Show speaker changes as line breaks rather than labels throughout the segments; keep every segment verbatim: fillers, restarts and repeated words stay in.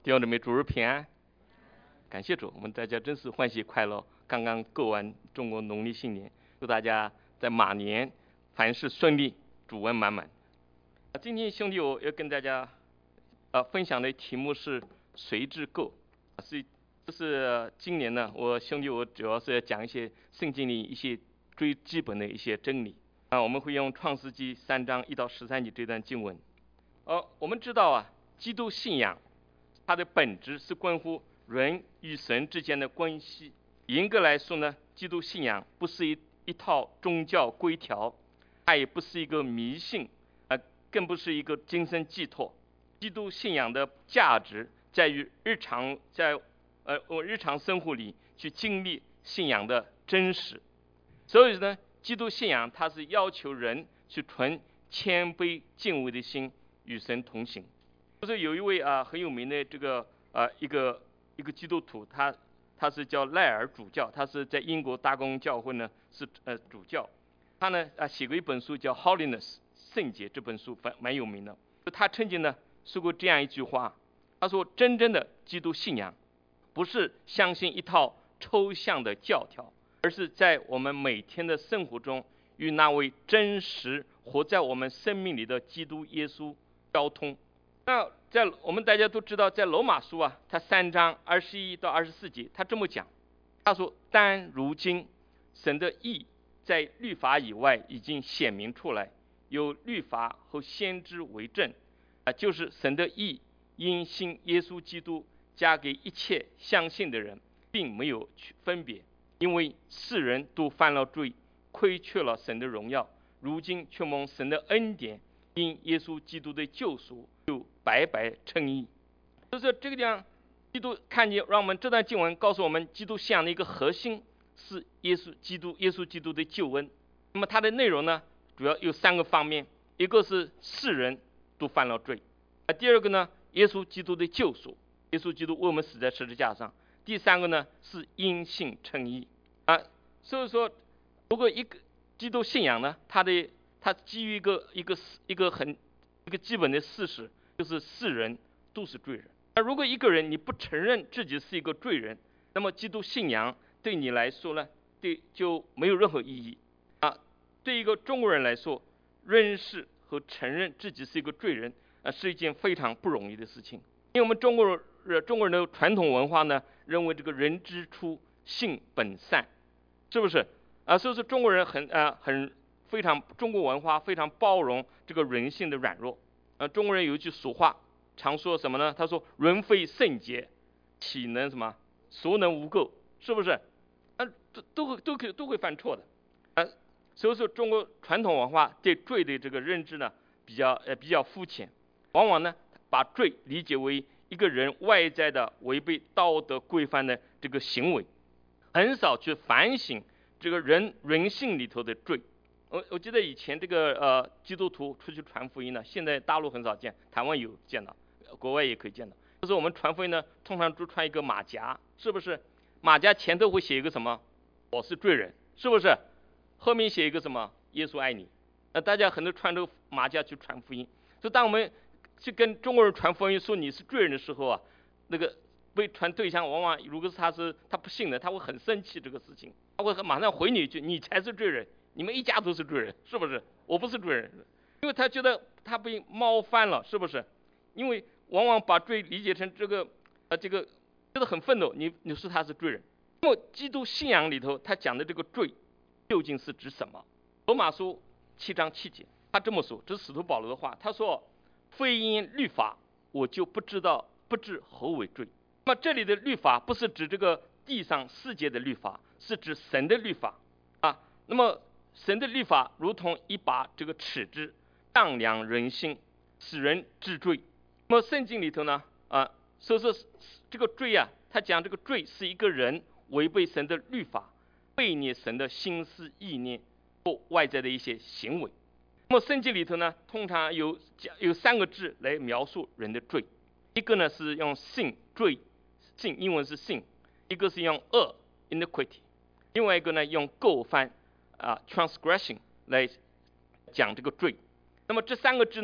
弟兄姊妹，主日平安，感谢主，我们大家真是欢喜快乐。刚刚过完中国农历新年，祝大家在马年凡事顺利，主恩满满。今天兄弟，我要跟大家呃分享的题目是谁之够，是这是今年呢，我兄弟我主要是要讲一些圣经里一些最基本的一些真理啊。我们会用创世纪三章一到十三节这段经文。呃，我们知道啊，基督信仰它的本质是关乎人与神之间的关系。严格来说呢，基督信仰不是一一套宗教规条，它也不是一个迷信，呃，更不是一个精神寄托。基督信仰的价值在于日常在呃我日常生活里去经历信仰的真实。所以呢，基督信仰它是要求人去存谦卑敬畏的心与神同行。就是有一位啊、呃、很有名的这个呃一个一个基督徒，他他是叫赖尔主教，他是在英国大公教会呢是呃主教。他呢啊写过一本书叫《Holiness》圣洁，这本书蛮蛮有名的。他曾经呢说过这样一句话，他说真正的基督信仰不是相信一套抽象的教条，而是在我们每天的生活中与那位真实活在我们生命里的基督耶稣交通。那在我们大家都知道，在罗马书啊，他三章二十一到二十四节，他这么讲，他说：但如今神的义在律法以外已经显明出来，有律法和先知为证，啊，就是神的义因信耶稣基督加给一切相信的人，并没有分别，因为世人都犯了罪，亏缺了神的荣耀，如今却蒙神的恩典，因耶稣基督的救赎，就白白称义。就是这个地方，基督看见，让我们这段经文告诉我们，基督信仰的一个核心是耶稣基督，耶稣基督的救恩。那么它的内容呢，主要有三个方面：一个是世人都犯了罪，啊，第二个呢，耶稣基督的救赎，耶稣基督为我们死在十字架上；第三个呢，是因信称义啊。所以说，如果一个基督信仰呢，它的它基于一个一个一个很一个基本的事实，就是世人都是罪人。那如果一个人你不承认自己是一个罪人，那么基督信仰对你来说呢，对就没有任何意义啊。对一个中国人来说，认识和承认自己是一个罪人啊，是一件非常不容易的事情。因为我们中国人中国人的传统文化呢，认为这个人之初性本善，是不是啊？所以说中国人很啊很非常中国文化非常包容这个人性的软弱。呃，中国人有一句俗话，常说什么呢？他说：“人非圣洁，岂能什么？孰能无垢？”是不是？啊，都都会都可以都会犯错的。啊，所以说中国传统文化对罪的这个认知呢，比较呃比较肤浅，往往呢把罪理解为一个人外在的违背道德规范的这个行为，很少去反省这个人人性里头的罪。我我记得以前这个呃基督徒出去传福音呢，现在大陆很少见，台湾有见到，国外也可以见到。就是我们传福音呢，通常都穿一个马甲，是不是？马甲前头会写一个什么？我是罪人，是不是？后面写一个什么？耶稣爱你。呃，大家很多穿着马甲去传福音，所以当我们去跟中国人传福音说你是罪人的时候啊，那个被传对象往往如果是他是他不信的，他会很生气这个事情，他会马上回你一句：你才是罪人。你们一家都是罪人，是不是？我不是罪人，因为他觉得他被冒犯了，是不是？因为往往把罪理解成这个，呃，这个觉得很愤怒，你你说他是罪人。那么基督信仰里头，他讲的这个罪究竟是指什么？罗马书七章七节，他这么说，这是使徒保罗的话，他说：“非因律法，我就不知道不知何为罪。”那么这里的律法不是指这个地上世界的律法，是指神的律法啊。那么神的律法如同一把这个尺子，丈量人心，使人治罪。那么圣经里头呢，啊，所以说这个罪啊，他讲这个罪是一个人违背神的律法，悖逆神的心思意念或外在的一些行为。那么圣经里头呢，通常有讲有三个字来描述人的罪，一个呢是用sin罪，sin英文是sin，一个是用恶 iniquity， 另外一个呢用过犯啊 transgression 来讲这个罪。那么这三个字呢，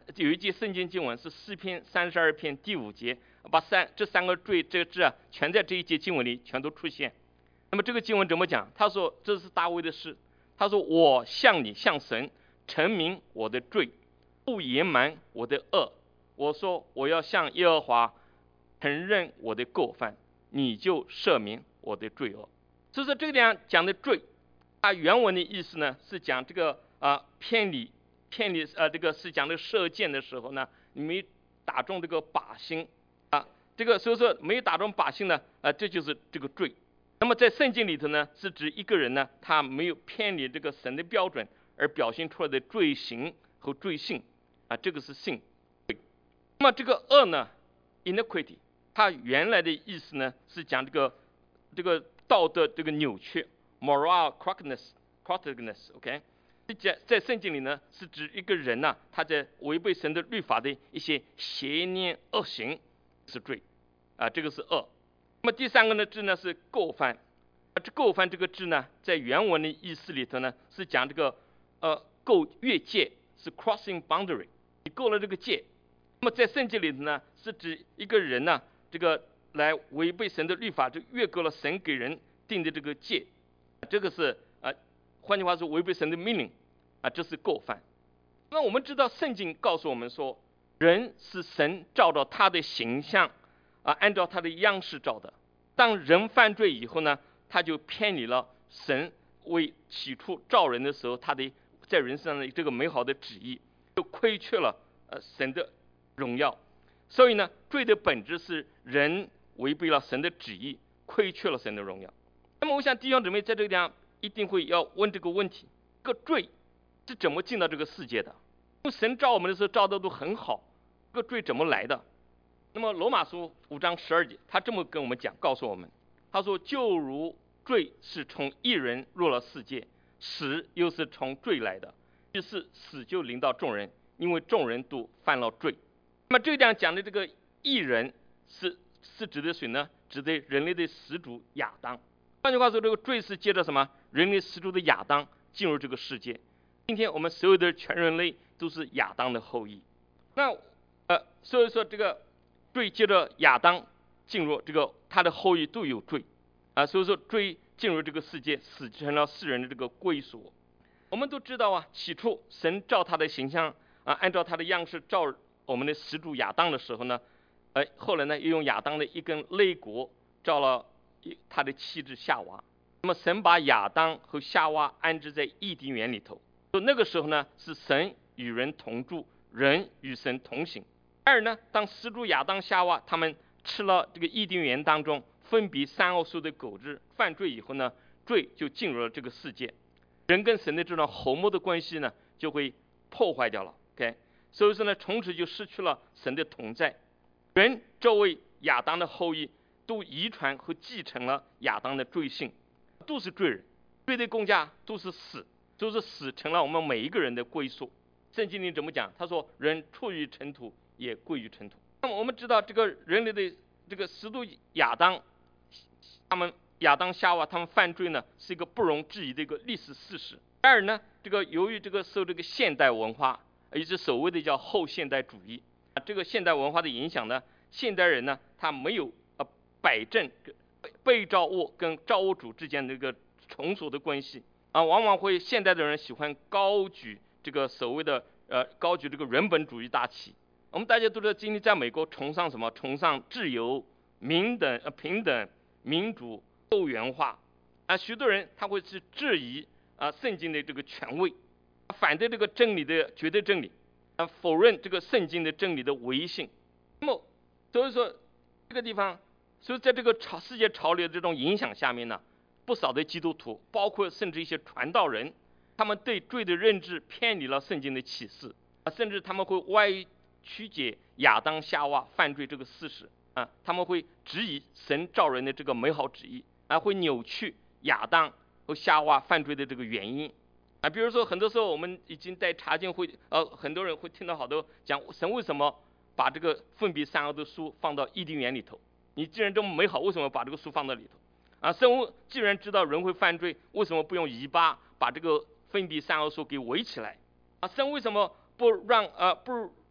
有一节圣经经文是诗篇三十二篇第五节，把三这三个罪这个字啊，全在这一节经文里全都出现。那么这个经文怎么讲？他说这是大卫的诗，他说我向你向神陈明我的罪，不隐瞒我的恶。我说我要向耶和华承认我的过犯，你就赦免我的罪恶。所以说这个地方讲的罪，它原文的意思呢是讲这个啊、呃、偏离偏离呃这个是讲这个射箭的时候呢，你没打中这个靶心啊，这个所以说没有打中靶心呢，啊、呃、这就是这个罪。那么在圣经里头呢，是指一个人呢，他没有偏离这个神的标准而表现出来的罪行和罪性啊，这个是性。那么这个恶呢 ，iniquity， 它原来的意思呢是讲这个这个道德这个扭曲 ，moral corruptness，corruptness，OK， 在在圣经里呢是指一个人呢、啊，他在违背神的律法的一些邪念恶行是罪啊，这个是恶。那么第三个呢字呢是过犯，啊，这过犯这个字呢，在原文的意思里头呢是讲这个呃过越界，是 crossing boundary， 你过了这个界。那么在圣经里头呢，是指一个人呢，这个来违背神的律法，就越过了神给人定的这个界，这个是啊，换句话说违背神的命令啊，这是过犯。那我们知道圣经告诉我们说，人是神照着他的形象。啊，按照他的样式造的。当人犯罪以后呢，他就偏离了神为起初造人的时候他的在人身上的这个美好的旨意，就亏缺了呃神的荣耀。所以呢，罪的本质是人违背了神的旨意，亏缺了神的荣耀。那么我想弟兄姊妹在这个地方一定会要问这个问题：这个罪是怎么进到这个世界的？因为神造我们的时候造的都很好，这个罪怎么来的？那么罗马书五章十二节，他这么跟我们讲，告诉我们，他说：就如罪是从一人入了世界，死又是从罪来的，于是死就临到众人，因为众人都犯了罪。那么这样讲的这个一人是是指的谁呢？指的人类的始祖亚当。换句话说，这个罪是接着什么？人类始祖的亚当进入这个世界。今天我们所有的全人类都是亚当的后裔。那呃，所以说这个。罪接着亚当进入这个，他的后裔都有罪啊，所以说罪进入这个世界，死成了世人的这个归属。我们都知道啊，起初神照他的形象啊，按照他的样式造我们的始祖亚当的时候呢，呃，后来呢又用亚当的一根肋骨造了他的妻子夏娃。那么神把亚当和夏娃安置在伊甸园里头，就那个时候呢是神与人同住，人与神同行。二呢，当始祖亚当夏娃他们吃了这个伊甸园当中分别善恶树的果子犯罪以后呢，罪就进入了这个世界，人跟神的这种和睦的关系呢就会破坏掉了。OK， 所以说呢，从此就失去了神的同在。人作为亚当的后裔，都遗传和继承了亚当的罪性，都是罪人，罪的工价都是死，就是死成了我们每一个人的归宿。圣经里怎么讲？他说：“人出于尘土，也归于尘土。”那么我们知道，这个人类的这个始祖亚当，他们亚当夏娃他们犯罪呢，是一个不容置疑的一个历史事实。二呢，这个由于这个受这个现代文化，也就是所谓的叫后现代主义啊，这个现代文化的影响呢，现代人呢，他没有呃摆正被造物跟造物主之间的一个从属的关系啊，往往会现代的人喜欢高举这个所谓的呃高举这个人本主义大旗。我们大家都知道，今天在美国崇尚什么？崇尚自由、平等、呃平等、民主、多元化啊。许多人他会去质疑啊圣经的这个权威，反对这个真理的绝对真理，啊否认这个圣经的真理的唯一性。那么所以说这个地方，所以在这个潮世界潮流的这种影响下面呢，不少的基督徒，包括甚至一些传道人，他们对罪的认知偏离了圣经的启示啊，甚至他们会歪曲解亚当夏娃犯罪这个事实啊，他们会质疑神造人的这个美好旨意啊，会扭曲亚当和夏娃犯罪的这个原因啊。比如说，很多时候我们已经在查经会呃，很多人会听到好多讲神为什么把这个分别善恶的书放到伊甸园里头？你既然这么美好，为什么把这个书放到里头？啊，神既然知道人会犯罪，为什么不用篱笆把这个分别善恶书给围起来？啊，神为什么不让呃不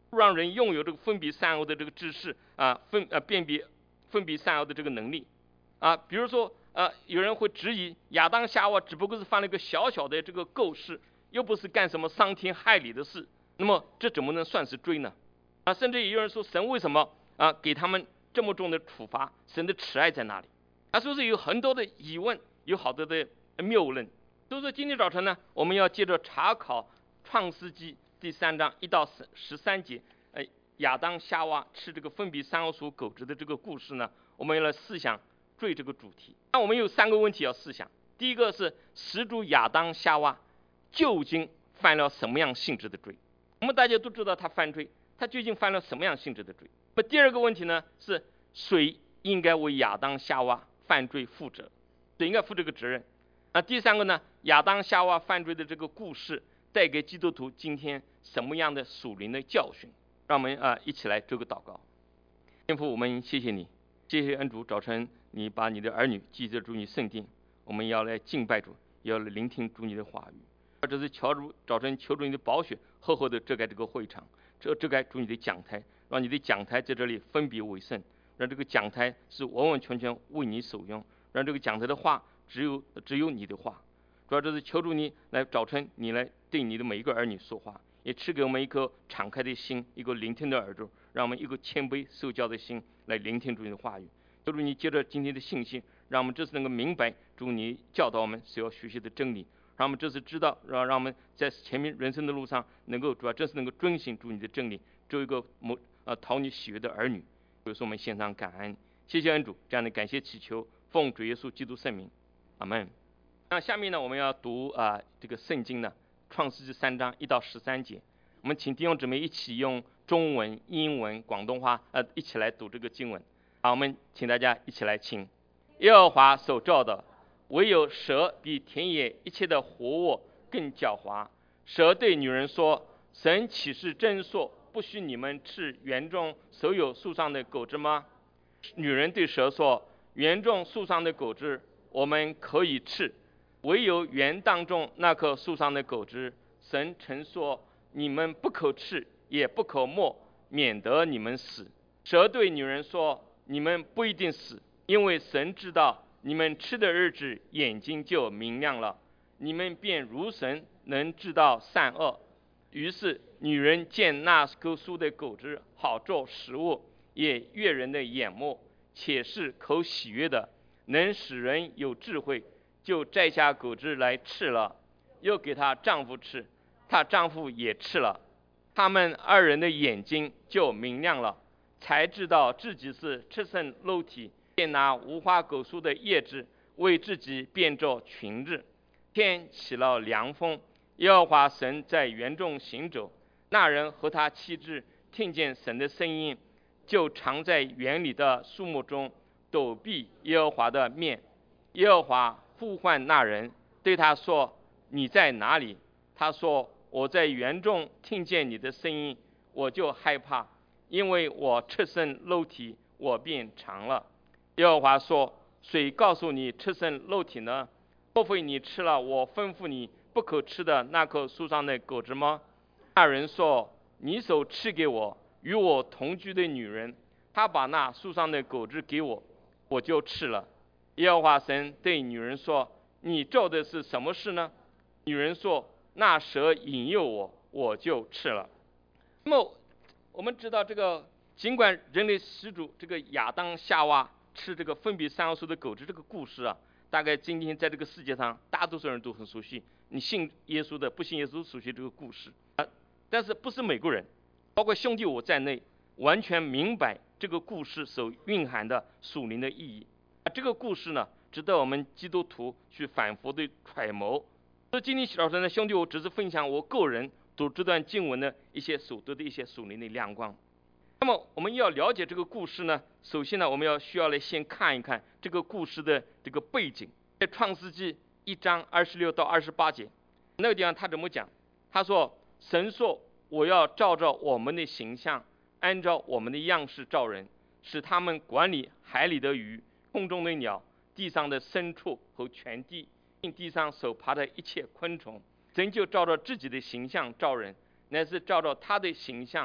让人拥有这个分别善恶的这个知识啊，分呃辨别分别善恶的这个能力啊。比如说呃，有人会质疑亚当夏娃只不过是犯了一个小小的这个垢事，又不是干什么伤天害理的事，那么这怎么能算是罪呢？啊，甚至也有人说神为什么啊给他们这么重的处罚？神的慈爱在哪里？啊，所以说有很多的疑问，有好多的谬论。所以说今天早晨呢，我们要接着查考创世纪第三章一到十十三节，呃，亚当夏娃吃这个分别善恶树果子的这个故事呢，我们要来思想罪这个主题。那我们有三个问题要思想。第一个是始祖亚当夏娃究竟犯了什么样性质的罪？我们大家都知道他犯罪，他究竟犯了什么样性质的罪？那么第二个问题呢，是谁应该为亚当夏娃犯罪负责？谁应该负这个责任？啊，第三个呢，亚当夏娃犯罪的这个故事带给基督徒今天什么样的属灵的教训？让我们啊一起来做个祷告。天父，我们谢谢你，谢谢恩主，早晨你把你的儿女记在主你圣殿，我们要来敬拜主，要来聆听主你的话语。这是求主早晨求主你的宝血厚厚的遮盖这个会场，遮遮盖主你的讲台，让你的讲台在这里分别为圣，让这个讲台是完完全全为你所用，让这个讲台的话只有只有你的话。主要这是求主你来早晨你来对你的每一个儿女说话，也赐给我们一颗敞开的心，一个聆听的耳朵，让我们一个谦卑受教的心来聆听主你的话语。求主你接着今天的信息，让我们这次能够明白主你教导我们所要学习的真理，让我们这次知道，让让我们在前面人生的路上能够主要这是能够遵行主你的真理，做一个某呃讨你喜悦的儿女。所以说我们献上感恩，谢谢恩主，这样的感谢祈求，奉主耶稣基督圣名，阿门。那下面呢，我们要读啊、呃、这个圣经呢，创世纪三章一到十三节。我们请弟兄姊妹一起用中文、英文、广东话呃一起来读这个经文。好，我们请大家一起来听。耶和华所造的，唯有蛇比田野一切的活物更狡猾。蛇对女人说：“神岂是真说，不许你们吃园中所有树上的果子吗？”女人对蛇说：“园中树上的果子我们可以吃，唯有园当中那棵树上的果子，神曾说你们不可吃，也不可摸，免得你们死。”蛇对女人说：“你们不一定死，因为神知道你们吃的日子，眼睛就明亮了，你们便如神，能知道善恶。”于是女人见那棵树的果子好做食物，也悦人的眼目，且是口喜悦的，能使人有智慧，就摘下果子来吃了，又给她丈夫吃，她丈夫也吃了，他们二人的眼睛就明亮了，才知道自己是赤身露体，便拿无花果树的叶子为自己编做裙子。天起了凉风，耶和华神在园中行走，那人和他妻子听见神的声音，就藏在园里的树木中，躲避耶和华的面。耶和华呼唤那人，对他说：“你在哪里？”他说：“我在园中听见你的声音，我就害怕，因为我赤身露体，我便藏了。”耶和华说：“谁告诉你赤身露体呢？莫非你吃了我吩咐你不可吃的那棵树上的果子吗？”那人说：“你所赐给我与我同居的女人，她把那树上的果子给我，我就吃了。”耶和华神对女人说：“你做的是什么事呢？”女人说：“那蛇引诱我，我就吃了。”那么我们知道，这个尽管人类始祖这个亚当夏娃吃这个分别善恶树的果子这个故事啊，大概今天在这个世界上大多数人都很熟悉，你信耶稣的不信耶稣熟悉这个故事啊，但是不是每个人，包括兄弟我在内，完全明白这个故事所蕴含的属灵的意义啊。这个故事呢，值得我们基督徒去反复的揣摩。所以今天早晨呢，兄弟我只是分享我个人读这段经文的一些所得的一些属灵的亮光。那么我们要了解这个故事呢，首先呢，我们要需要来先看一看这个故事的这个背景。在创世纪一章二十六到二十八节，那个地方他怎么讲？他说：“神说，我要照着我们的形象，按照我们的样式造人，使他们管理海里的鱼、空中的鸟、地上的牲畜和全地，并地上所爬的一切昆虫。神就照着自己的形象造人，乃是照着他的形象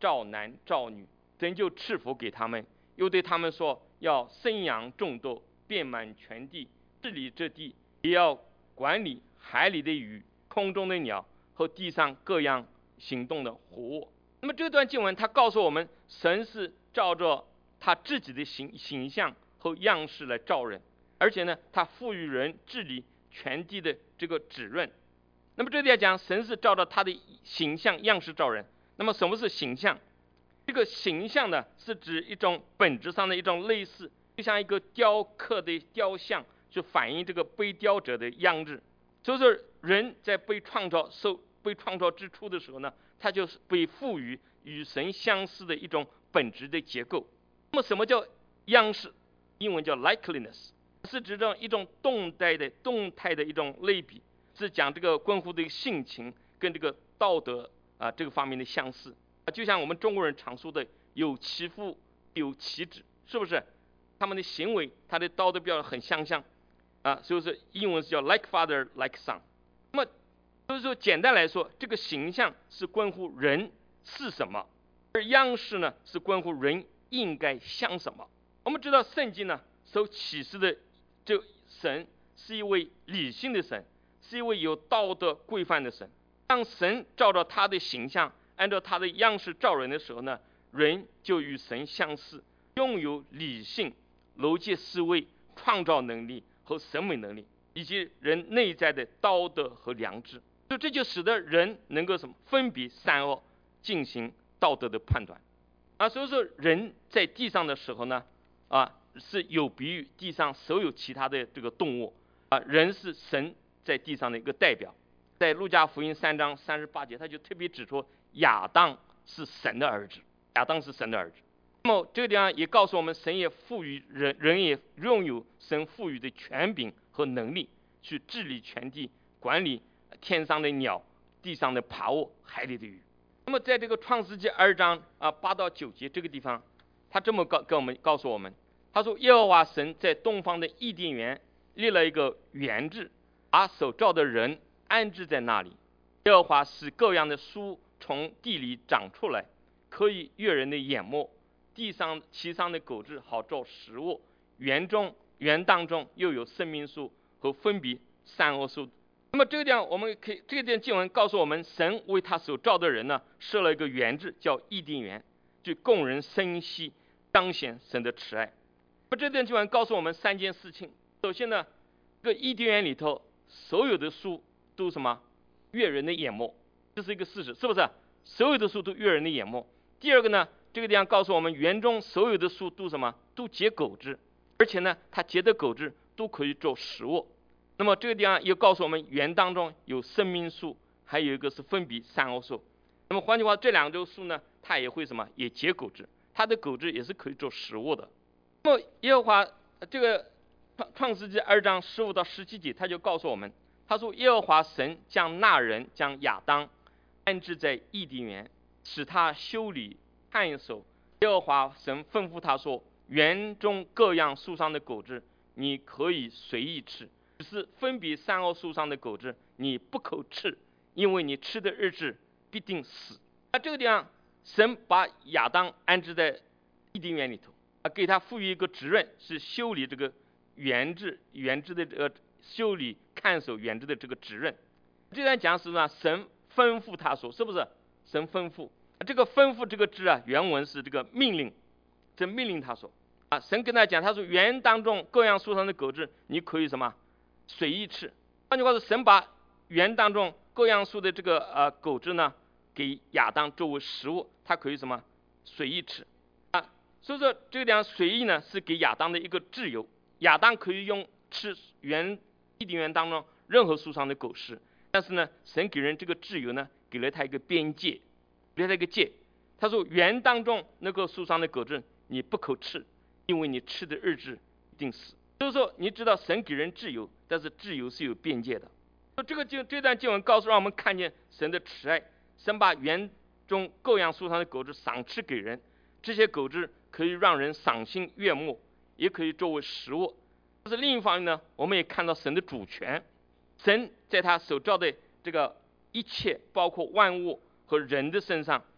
照男照女，神就赐福给他们，又对他们说，要生养众多，遍满全地，治理这地，也要管理海里的鱼、空中的鸟和地上各样行动的活物。那么这段经文它告诉我们，神是照着他自己的形形象和样式来造人，而且呢，他赋予人治理全地的这个指认。那么这里来讲，神是照着他的形象样式造人。那么什么是形象？这个形象呢，是指一种本质上的一种类似，就像一个雕刻的雕像，去反映这个被雕者的样式。所以说，人在被创造、受被创造之初的时候呢，他就是被赋予与神相似的一种本质的结构。那么什么叫样式？英文叫 likeness， 是指这一种动态的动态的一种类比，是讲这个关乎的性情跟这个道德啊这个方面的相似。就像我们中国人常说的有其父有其子，是不是？他们的行为，他的道德标准很相像啊，所以说英文是叫 like father like son。那么就是说，简单来说，这个形象是关乎人是什么，而样式呢是关乎人应该像什么。我们知道圣经呢所启示的这神是一位理性的神，是一位有道德规范的神。当神照着他的形象，按照他的样式造人的时候呢，人就与神相似，拥有理性、逻辑思维、创造能力和审美能力，以及人内在的道德和良知。所以这就使得人能够什么分别善恶，进行道德的判断。啊，所以说人在地上的时候呢，啊是有别于地上所有其他的这个动物。啊，人是神在地上的一个代表。在路加福音三章三十八节，他就特别指出亚当是神的儿子，亚当是神的儿子。那么这个地方也告诉我们，神也赋予人，人也拥有神赋予的权柄和能力，去治理全地，管理天上的鸟、地上的爬物、海里的鱼。那么在这个创世纪二章啊八到九节这个地方，他这么告跟我们告诉我们，他说耶和华神在东方的伊甸园立了一个园子，把所造的人安置在那里。耶和华使各样的树从地里长出来，可以悦人的眼目，地上其上的果子好做食物。园中园当中又有生命树和分别善恶树。那么这个地方我们可以，这个地方经文告诉我们，神为他所造的人呢设了一个园子，叫伊甸园，就供人生息，彰显神的慈爱。那么这段经文告诉我们三件事情。首先呢，这个伊甸园里头所有的树都什么悦人的眼目，这是一个事实，是不是？所有的树都悦人的眼目。第二个呢，这个地方告诉我们，园中所有的树都什么都结果子，而且呢它结的果子都可以做食物。那么这个地方又告诉我们，园当中有生命树，还有一个是分别善恶树。那么换句话，这两种树呢，它也会什么也结果子，它的果子也是可以做食物的。那么耶和华这个创创世纪二章十五到十七节，他就告诉我们，他说耶和华神将那人将亚当安置在伊甸园，使他修理看守。耶和华神吩咐他说，园中各样树上的果子你可以随意吃，只是分别善恶树上的果子你不可吃，因为你吃的日子必定死。那这个地方神把亚当安置在伊甸园里头，啊，给他赋予一个职任，是修理这个园子园子的这个修理看守园子的这个职任。这段讲是呢，神吩咐他说，是不是？神吩咐，这个吩咐这个字啊，原文是这个命令，这命令他说啊，神跟他讲，他说园当中各样树上的果子你可以什么随意吃。换句话说，神把园当中各样树的这个呃果子呢，给亚当作为食物，他可以什么随意吃啊。所以说这个地方随意呢，是给亚当的一个自由，亚当可以用吃园伊甸园当中任何树上的果实，但是呢，神给人这个自由呢，给了他一个边界，给了他一个界。他说园当中那个树上的果子你不可吃，因为你吃的日子一定死。所以说你知道神给人自由，但是自由是有边界的。这个经这段经文告诉让我们看见神的慈爱，神把园中各样树上的果子赏赐给人，这些果子可以让人赏心悦目，也可以作为食物。但是另一方面呢，我们也看到神的主权，神在他所造的这个一切，包括万物和人的身上，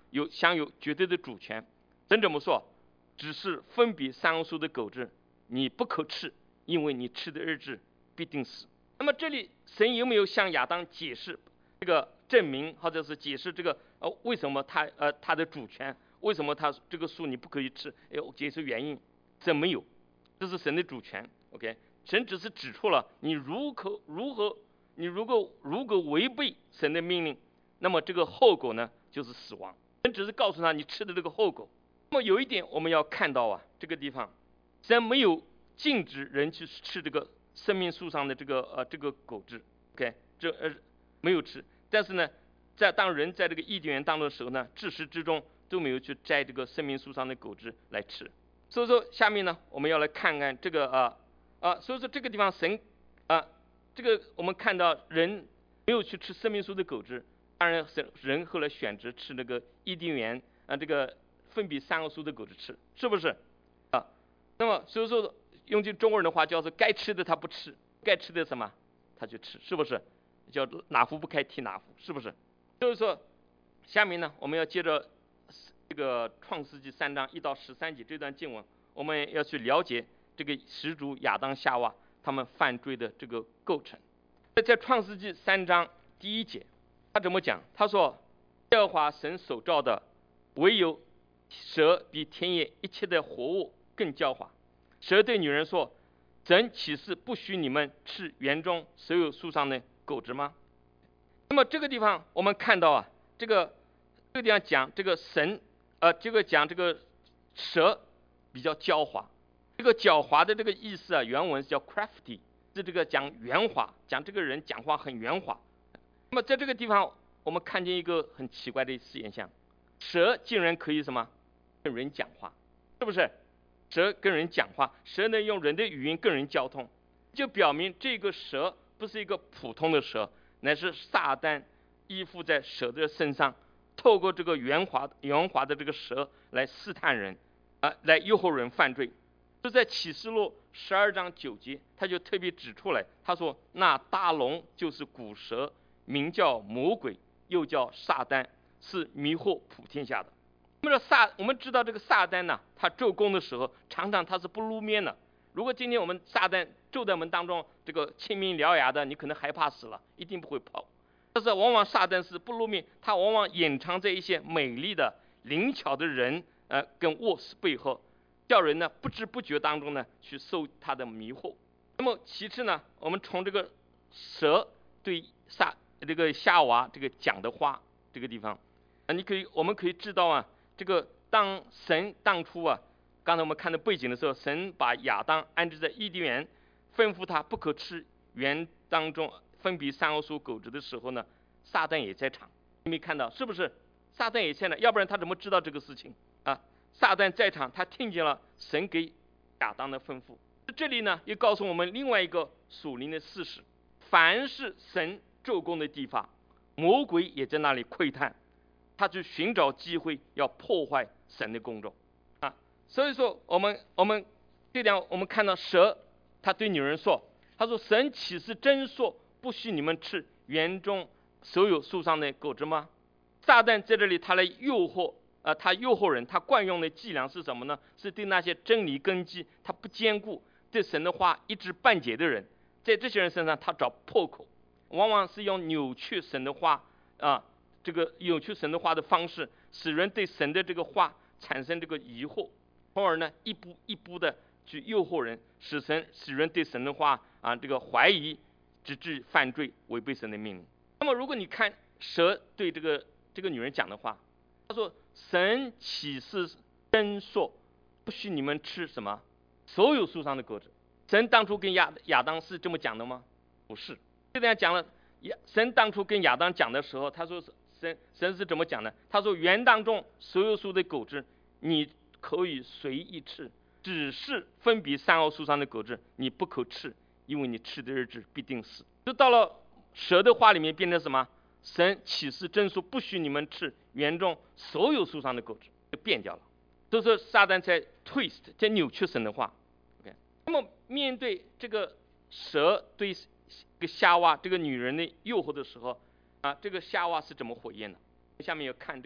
有享有绝对的主权。神怎么说？只是分别善恶树的果子，你不可吃，因为你吃的日子必定死。那么这里神有没有向亚当解释这个证明，或者是解释这个呃为什么他呃他的主权，为什么他这个树你不可以吃？哎，解释原因，神没有，这是神的主权。OK， 神只是指出了你如何如何你如果如果违背神的命令，那么这个后果呢就是死亡。神只是告诉他你吃的这个后果。那么有一点我们要看到啊，这个地方神没有禁止人去吃这个生命树上的这个呃这个果子 ，OK， 这呃没有吃。但是呢，在当人在这个伊甸园当中的时候呢，至始至终都没有去摘这个生命树上的果子来吃。所以说下面呢，我们要来看看这个啊啊，所以说这个地方神啊，这个我们看到人没有去吃生命树的果子，当然神人后来选择吃那个伊甸园啊这个分别善恶树的果子吃，是不是啊？那么所以说用句中国人的话叫做该吃的他不吃，该吃的什么他就吃，是不是？叫哪壶不开提哪壶，是不是？所以说下面呢，我们要接着这个创世纪三章一到十三节这段经文，我们要去了解这个始祖亚当夏娃他们犯罪的这个构成。在创世纪三章第一节，他怎么讲？他说：耶和华神所造的，唯有蛇比田野一切的活物更狡猾。蛇对女人说：神岂是不许你们吃园中所有树上的果子吗？那么这个地方我们看到啊，这个这个地方讲这个神，呃，这个讲这个蛇比较狡猾。这个狡猾的这个意思啊，原文是叫 crafty， 是这个讲圆滑，讲这个人讲话很圆滑。那么在这个地方，我们看见一个很奇怪的现象，蛇竟然可以什么跟人讲话，是不是？蛇跟人讲话，蛇能用人的语音跟人交通，就表明这个蛇不是一个普通的蛇，乃是撒旦依附在蛇的身上，透过这个圆滑圆滑的这个蛇来试探人，啊、呃，来诱惑人犯罪。就在启示录十二章九节，他就特别指出来，他说：那大龙就是古蛇，名叫魔鬼，又叫撒旦，是迷惑普天下的。那么撒，我们知道这个撒旦呢，他做工的时候，常常他是不露面的。如果今天我们撒旦就在我们当中，这个青面獠牙的，你可能害怕死了，一定不会跑。但是往往撒旦是不露面，他往往隐藏在一些美丽的、灵巧的人，呃，跟卧室背后，叫人呢不知不觉当中呢去受他的迷惑。那么其次呢，我们从这个蛇对撒这个夏娃这个讲的话这个地方，啊，你可以我们可以知道啊。这个当神当初啊，刚才我们看到背景的时候，神把亚当安置在伊甸园，吩咐他不可吃园当中分别善恶树果子的时候呢，撒旦也在场，你没看到是不是？撒旦也在呢，要不然他怎么知道这个事情啊？撒旦在场，他听见了神给亚当的吩咐。这里呢，又告诉我们另外一个属灵的事实：凡是神做工的地方，魔鬼也在那里窥探。他去寻找机会要破坏神的工作啊，所以说我们我们这点我们看到蛇，他对女人说，他说神岂是真说不许你们吃园中所有树上的果子吗？撒旦在这里他来诱惑啊，他诱惑人，他惯用的伎俩是什么呢？是对那些真理根基他不坚固，对神的话一知半解的人，在这些人身上他找破口，往往是用扭曲神的话啊。这个扭曲神的话的方式，使人对神的这个话产生这个疑惑，从而呢一步一步的去诱惑人，使神使人对神的话啊这个怀疑，直至犯罪，违背神的命令。那么如果你看蛇对这个这个女人讲的话，他说：神岂是真说不许你们吃什么所有树上的果子？神当初跟亚亚当是这么讲的吗？不是。这样讲了，神当初跟亚当讲的时候，他说是。神神是怎么讲的？他说：园当中所有树的果子，你可以随意吃，只是分别善恶树上的果子，你不可吃，因为你吃的日子必定死。就到了蛇的话里面变成什么？神岂是真说不许你们吃园中所有树上的果子，就变掉了。都是撒旦在 twist， 在扭曲神的话。Okay? 那么面对这个蛇对这个夏娃这个女人的诱惑的时候，啊，这个夏娃是怎么回应的？下面要看这个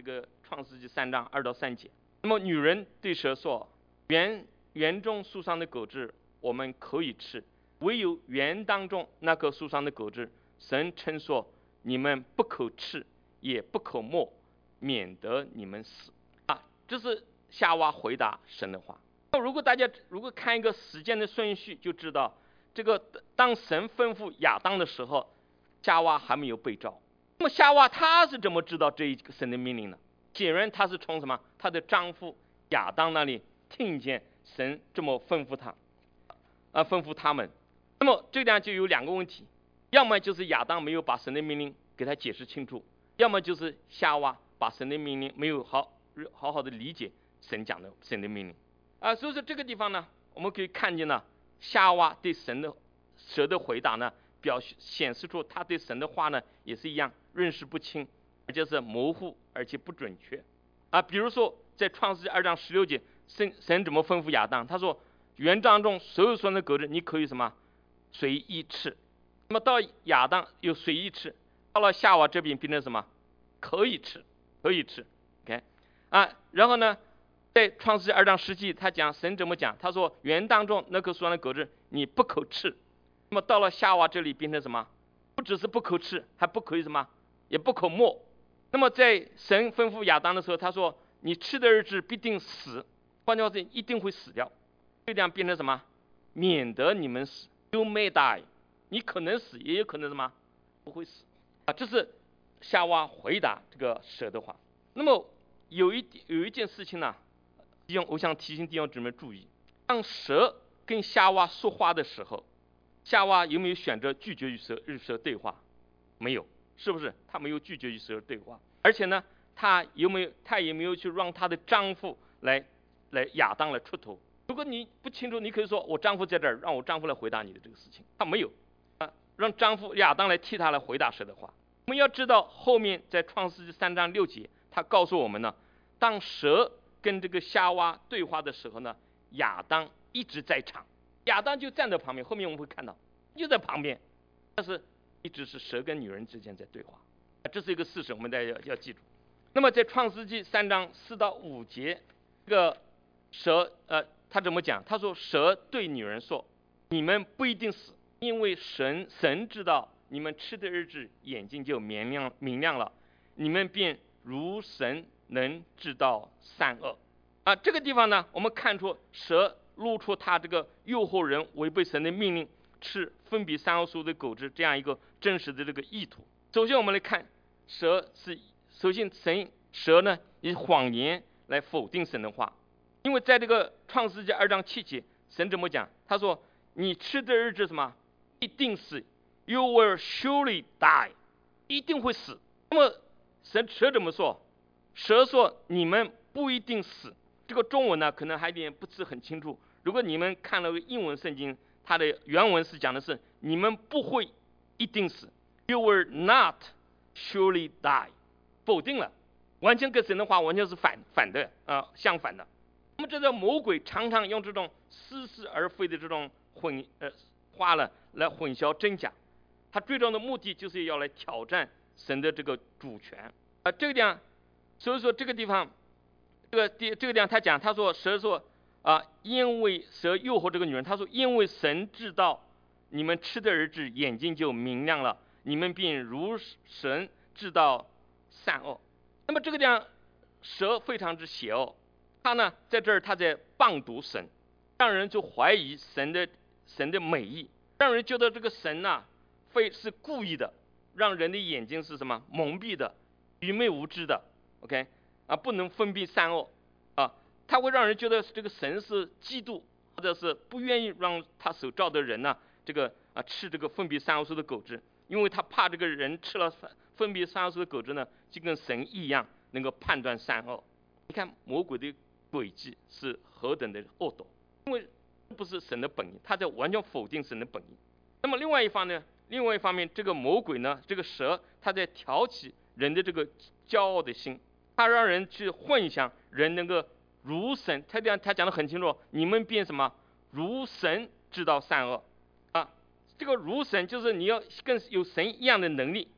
创世纪三章二到三节。那么女人对蛇说：园园中树上的果子我们可以吃，唯有园当中那棵树上的果子，神称说你们不可吃，也不可摸，免得你们死。啊，这是夏娃回答神的话。那如果大家如果看一个时间的顺序，就知道这个当神吩咐亚当的时候，夏娃还没有被召。那么夏娃她是怎么知道这一个神的命令呢？显然她是从什么？她的丈夫亚当那里听见神这么吩咐他，啊，吩咐他们。那么这样就有两个问题，要么就是亚当没有把神的命令给他解释清楚，要么就是夏娃把神的命令没有好好好的理解神讲的神的命令。啊，所以说这个地方呢，我们可以看见呢，夏娃对神的蛇的回答呢，表显示出他对神的话呢也是一样认识不清，而且是模糊而且不准确。啊，比如说在创世纪二章十六节，神神怎么吩咐亚当？他说：园当中所有树的果子你可以什么随意吃。那么到亚当有随意吃，到了夏娃这边变成什么？可以吃，可以吃。OK， 啊，然后呢，在创世纪二章十节，他讲神怎么讲？他说园当中那棵树上的果子你不可吃。那么到了夏娃这里变成什么？不只是不可吃，还不可以什么？也不可摸。那么在神吩咐亚当的时候，他说你吃的日子必定死，换句话说一定会死掉。这样变成什么？免得你们死 ，You may die， 你可能死，也有可能什么不会死啊。这是夏娃回答这个蛇的话。那么有一有一件事情呢，我想提醒弟兄姊妹注意，当蛇跟夏娃说话的时候，夏娃有没有选择拒绝与蛇与蛇对话？没有，是不是？她没有拒绝与蛇对话，而且呢，她有没有她也没有去让她的丈夫来来亚当来出头。如果你不清楚，你可以说我丈夫在这儿，让我丈夫来回答你的这个事情。他没有啊，让丈夫亚当来替他来回答蛇的话。我们要知道后面在创世纪三章六节，他告诉我们呢，当蛇跟这个夏娃对话的时候呢，亚当一直在场，亚当就站在旁边，后面我们会看到就在旁边，但是一直是蛇跟女人之间在对话，这是一个事实，我们大家要要记住。那么在创世纪三章四到五节，这个蛇呃。他怎么讲？他说蛇对女人说：你们不一定死，因为神神知道你们吃的日子眼睛就明亮明亮了，你们便如神能知道善恶。啊，这个地方呢，我们看出蛇露出他这个诱惑人违背神的命令吃分别善恶树的果子这样一个真实的这个意图。首先我们来看蛇是首先神蛇呢以谎言来否定神的话。因为在这个创世纪二章七节，神怎么讲？他说：“你吃的日子什么？一定死 ，You will surely die， 一定会死。”那么神蛇怎么说？蛇说：“你们不一定死。”这个中文呢，可能还有点不是很清楚。如果你们看了英文圣经，它的原文是讲的是：“你们不会一定死 ，You will not surely die。”否定了，完全跟神的话完全是反反的啊、呃，相反的。那么这个魔鬼常常用这种似是而非的这种混呃话呢来混淆真假，他最终的目的就是要来挑战神的这个主权啊、呃。这个地方，所以说这个地方，这个地这个地方他讲，他说蛇说啊、呃，因为蛇诱惑这个女人，他说因为神知道你们吃的日子眼睛就明亮了，你们便如神知道善恶。那么这个地方蛇非常之邪恶。他呢，在这儿他在谤读神，让人就怀疑神的神的美意，让人觉得这个神呐、啊，非是故意的，让人的眼睛是什么蒙蔽的、愚昧无知的 ，OK 啊，不能分辨善恶啊，他会让人觉得这个神是嫉妒，或者是不愿意让他所造的人呢、啊，这个啊吃这个分别善恶树的果子，因为他怕这个人吃了分别善恶树的果子呢，就跟神一样能够判断善恶。你看魔鬼的诡计是何等的恶毒，因为不是神的本意，他在完全否定神的本意。那么另外一方呢，另外一方面，这个魔鬼呢，这个蛇，他在挑起人的这个骄傲的心，他让人去幻想人能够如神，他讲他讲得很清楚，你们变什么如神知道善恶啊，这个如神就是你要跟有神一样的能力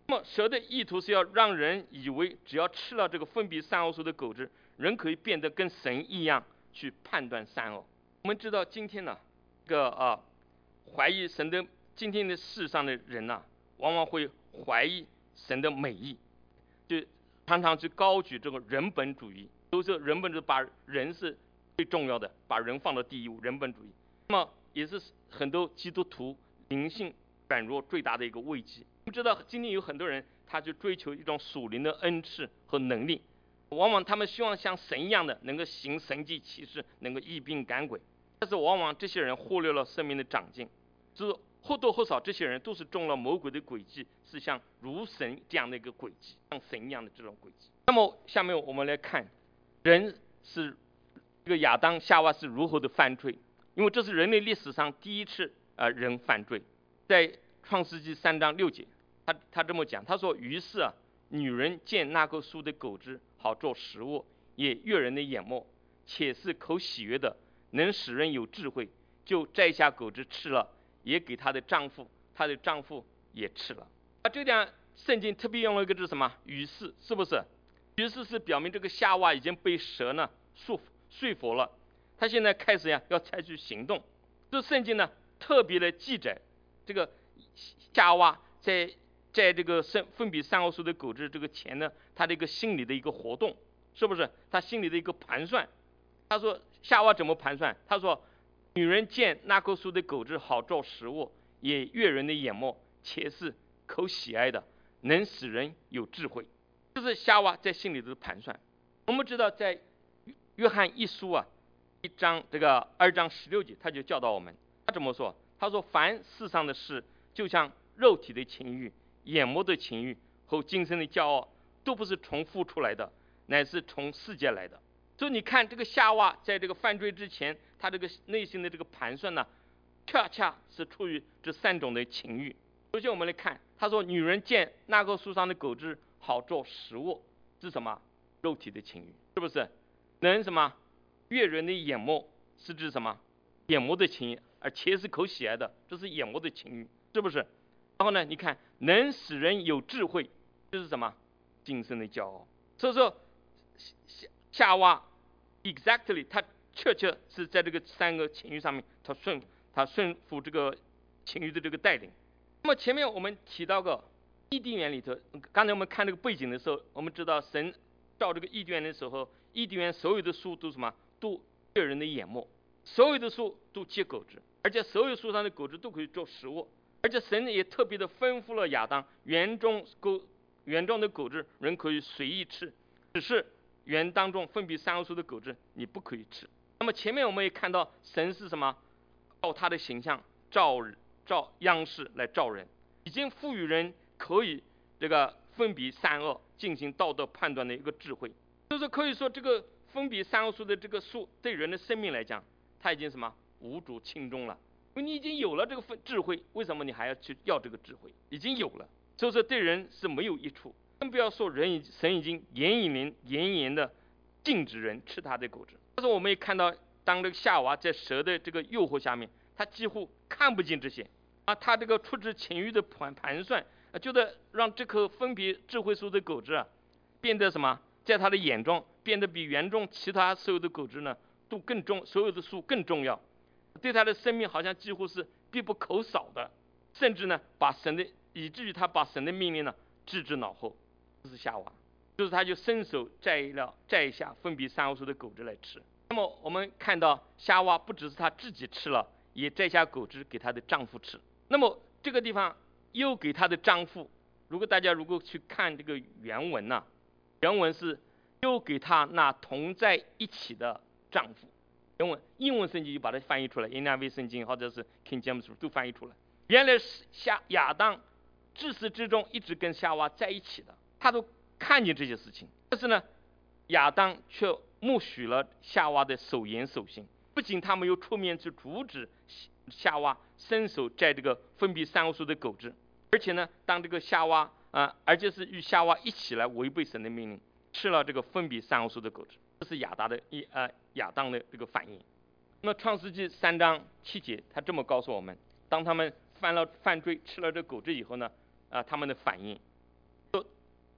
那么蛇的意图是要让人以为只要吃了这个分别善恶树的果子，人可以变得跟神一样去判断善恶。我们知道今天呢，这个啊怀疑神的今天的世上的人呢、啊，往往会怀疑神的美意，就常常去高举这个人本主义，都是人本主义，把人是最重要的，把人放到第一位，人本主义。那么也是很多基督徒灵性软弱最大的一个危机。我们知道今天有很多人，他去追求一种属灵的恩赐和能力，往往他们希望像神一样的能够行神迹奇事，能够医病赶鬼，但是往往这些人忽略了生命的长进，就是或多或少这些人都是中了魔鬼的诡计，是像如神这样的一个诡计，像神一样的这种诡计。那么下面我们来看人是这个亚当夏娃是如何的犯罪，因为这是人类历史上第一次呃人犯罪。在创世纪三章六节，他他这么讲，他说：于是啊，女人见那棵树的果子好做食物，也悦人的眼目，且是口喜悦的，能使人有智慧，就摘下果子吃了，也给她的丈夫，她的丈夫也吃了。啊，这点圣经特别用了一个字什么？于是，是不是？于是是表明这个夏娃已经被蛇呢束说服了，她现在开始呀要采取行动。这圣经呢特别的记载这个夏娃在在这个分分别善恶树的果子这个前呢，她的一个心理的一个活动，是不是？她心里的一个盘算。她说夏娃怎么盘算？她说：女人见那棵树的果子好做食物，也悦人的眼目，且是口喜爱的，能使人有智慧。这是夏娃在心里的盘算。我们知道在约翰一书啊一章这个二章十六节，他就教导我们，他怎么说？他说：凡世上的事，就像肉体的情欲、眼目的情欲和今生的骄傲，都不是从父出来的，乃是从世界来的。所以你看这个夏娃在这个犯罪之前，他这个内心的这个盘算呢，恰恰是出于这三种的情欲。首先我们来看，他说：女人见那棵树上的果子好做食物，是什么？肉体的情欲，是不是？能什么？悦人的眼目，是指什么？眼目的情欲，而且是口喜爱的，这是眼目的情欲，是不是？然后呢，你看能使人有智慧，这是什么？今生的骄傲。所以说夏娃 exactly 他确确是在这个三个情欲上面，他顺他顺服这个情欲的这个带领。那么前面我们提到过伊甸园里头，刚才我们看这个背景的时候，我们知道神造这个伊甸园的时候，伊甸园所有的树都什么？都悦人的眼目，所有的树都结果子，而且所有树上的果子都可以做食物。而且神也特别的吩咐了亚当，园中果园中的果子人可以随意吃，只是园当中分别善恶树的果子你不可以吃。那么前面我们也看到神是什么？照他的形象照照样式来造人，已经赋予人可以这个分别善恶进行道德判断的一个智慧。就是可以说这个分别善恶树的这个树对人的生命来讲，它已经什么无足轻重了。因为你已经有了这个智慧，为什么你还要去要这个智慧？已经有了，所以说对人是没有益处。更不要说人已神已经严严严严的禁止人吃他的果子。但是我们也看到，当这个夏娃在蛇的这个诱惑下面，他几乎看不见这些啊，他这个出自情欲的盘盘算，啊，就得让这棵分别智慧树的果子啊，变得什么，在他的眼中变得比园中其他所有的果子呢都更重，所有的树更重要。对他的生命好像几乎是必不可少的，甚至呢把神的以至于他把神的命令呢置之脑后。这是夏娃，就是他就伸手摘了摘下分别善恶树的果子来吃。那么我们看到夏娃不只是她自己吃了，也摘下果子给她的丈夫吃。那么这个地方又给她的丈夫，如果大家如果去看这个原文呢、啊，原文是又给她那同在一起的丈夫。原文英文圣经就把它翻译出来 ，N I V 圣经或者是 King James 都翻译出来。原来是夏亚当自始至终一直跟夏娃在一起的，他都看见这些事情，但是呢，亚当却默许了夏娃的守言守行。不仅他没有出面去阻止夏娃伸手摘这个分别善恶树的果子，而且呢，当这个夏娃啊、呃，而且是与夏娃一起来违背神的命令，吃了这个分别善恶树的果子。这是亚当的一呃亚当的这个反应。那么创世纪三章七节，他这么告诉我们：当他们犯了犯罪，吃了这果子以后呢，啊、呃，他们的反应。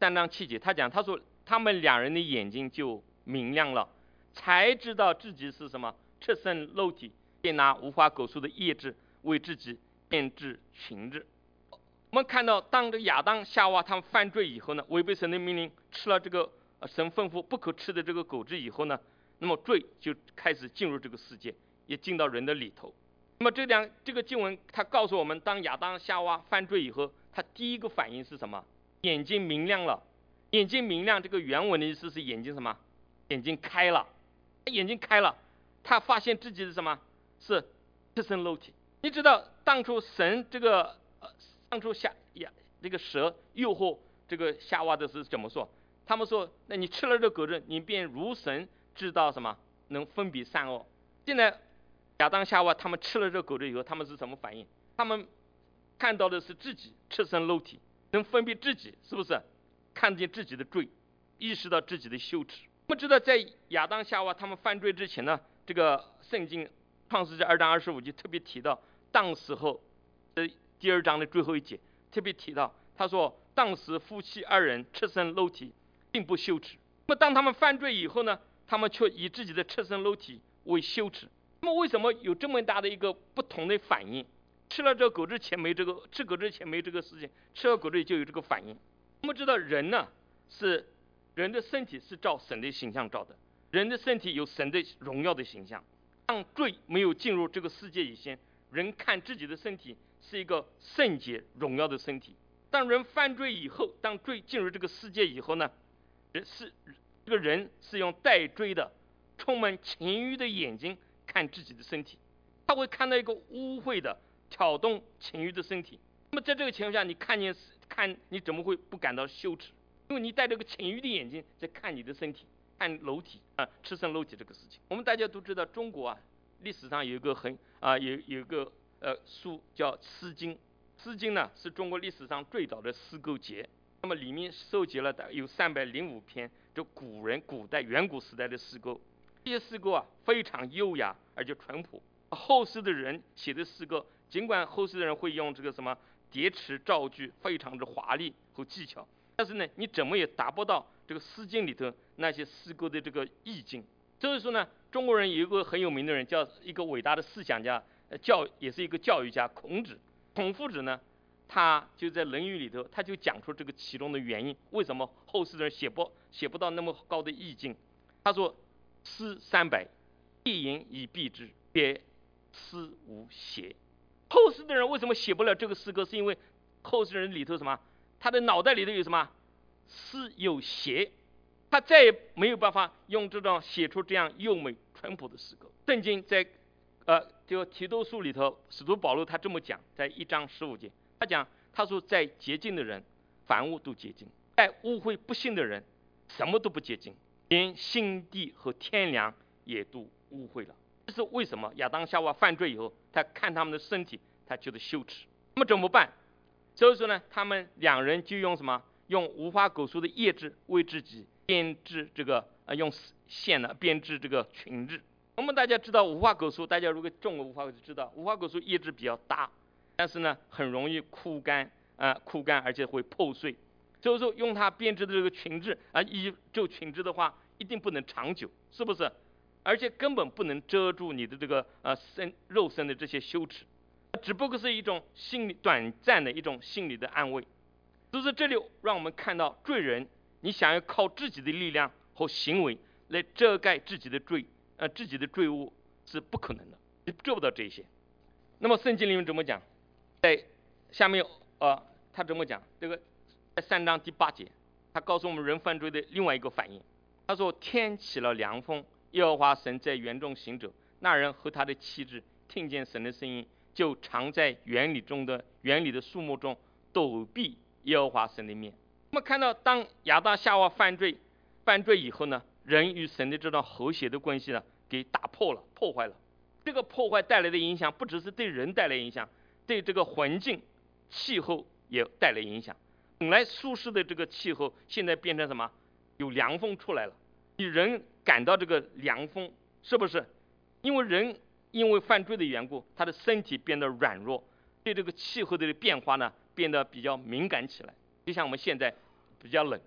三章七节，他讲，他说他们两人的眼睛就明亮了，才知道自己是什么赤身肉体，便拿无花果树的叶子为自己编织裙子。我们看到，当这亚当夏娃他们犯罪以后呢，违背神的命令，吃了这个神吩咐不可吃的这个果子以后呢，那么罪就开始进入这个世界，也进到人的里头。那么这两这个经文，它告诉我们，当亚当夏娃犯罪以后，他第一个反应是什么？眼睛明亮了。眼睛明亮，这个原文的意思是眼睛什么？眼睛开了，眼睛开了，他发现自己是什么？是赤身肉体。你知道当初神这个呃，当初夏呀这个蛇诱惑这个夏娃的是怎么说？他们说，那你吃了这果子，你便如神知道什么？能分别善恶。现在亚当夏娃他们吃了这果子以后，他们是什么反应？他们看到的是自己赤身肉体，能分别自己，是不是？看见自己的罪，意识到自己的羞耻。我们知道，在亚当夏娃他们犯罪之前呢，这个圣经创世纪二章二十五节特别提到，当时候的第二章的最后一节特别提到，他说当时夫妻二人赤身肉体并不羞耻。那么当他们犯罪以后呢，他们却以自己的赤身肉体为羞耻。那么为什么有这么大的一个不同的反应？吃了这个果之前没这个，吃果之前没这个事情，吃了果之就有这个反应。我们知道人呢，是人的身体是照神的形象造的，人的身体有神的荣耀的形象。当罪没有进入这个世界以前，人看自己的身体是一个圣洁荣耀的身体。当人犯罪以后，当罪进入这个世界以后呢，人是这个人是用带罪的、充满情欲的眼睛看自己的身体，他会看到一个污秽的、挑动情欲的身体。那么在这个情况下，你看见看你怎么会不感到羞耻？因为你带着个情欲的眼睛在看你的身体，看肉体啊，赤身肉体这个事情。我们大家都知道，中国啊历史上有一个很啊有有一个呃书叫《诗经》，《诗经》呢是中国历史上最早的诗歌集，那么里面收集了有三百零五篇就古人古代远古时代的诗歌。这些诗歌啊非常优雅而且淳朴。后世的人写的诗歌，尽管后世的人会用这个什么叠词造句，非常的华丽和技巧，但是呢，你怎么也达不到这个《诗经》里头那些诗歌的这个意境。所以说呢，中国人有一个很有名的人，叫一个伟大的思想家，教也是一个教育家，孔子。孔夫子呢，他就在《论语》里头，他就讲出这个其中的原因，为什么后世的人写不写不到那么高的意境。他说：“诗三百，一言以蔽之，曰诗无邪。”后世的人为什么写不了这个诗歌？是因为后世人里头什么？他的脑袋里头有什么？诗有邪，他再也没有办法用这种写出这样优美淳朴的诗歌。圣经在呃就提多书里头，使徒保罗他这么讲，在一章十五节，他讲他说在洁净的人，凡物都洁净；在污秽不信的人，什么都不洁净，连心地和天良也都污秽了。这是为什么？亚当夏娃犯罪以后，他看他们的身体，他觉得羞耻。那么怎么办？所以说呢，他们两人就用什么？用无花果树的叶子为自己编织这个呃用线呢编织这个裙子。我们大家知道无花果树，大家如果种过无花果树知道，无花果树叶子比较大，但是呢很容易枯干啊、呃、枯干，而且会破碎。所以说用它编织的这个裙子啊，一就裙子的话，一定不能长久，是不是？而且根本不能遮住你的这个呃身肉身的这些羞耻，只不过是一种心理短暂的一种心理的安慰。就是这里让我们看到，罪人你想要靠自己的力量和行为来遮盖自己的罪，呃自己的罪恶是不可能的，你做不到这些。那么圣经里面怎么讲？在下面呃他怎么讲？这个在三章第八节，他告诉我们人犯罪的另外一个反应。他说：“天起了凉风，耶和华神在园中行走，那人和他的妻子听见神的声音，就藏在园里中的园里的树木中，躲避耶和华神的面。”我们看到，当亚当夏娃犯罪犯罪以后呢，人与神的这种和谐的关系呢，给打破了、破坏了。这个破坏带来的影响，不只是对人带来影响，对这个环境、气候也带来影响。本来舒适的这个气候，现在变成什么？有凉风出来了。你人感到这个凉风，是不是？因为人因为犯罪的缘故，他的身体变得软弱，对这个气候的变化呢，变得比较敏感起来。就像我们现在比较冷，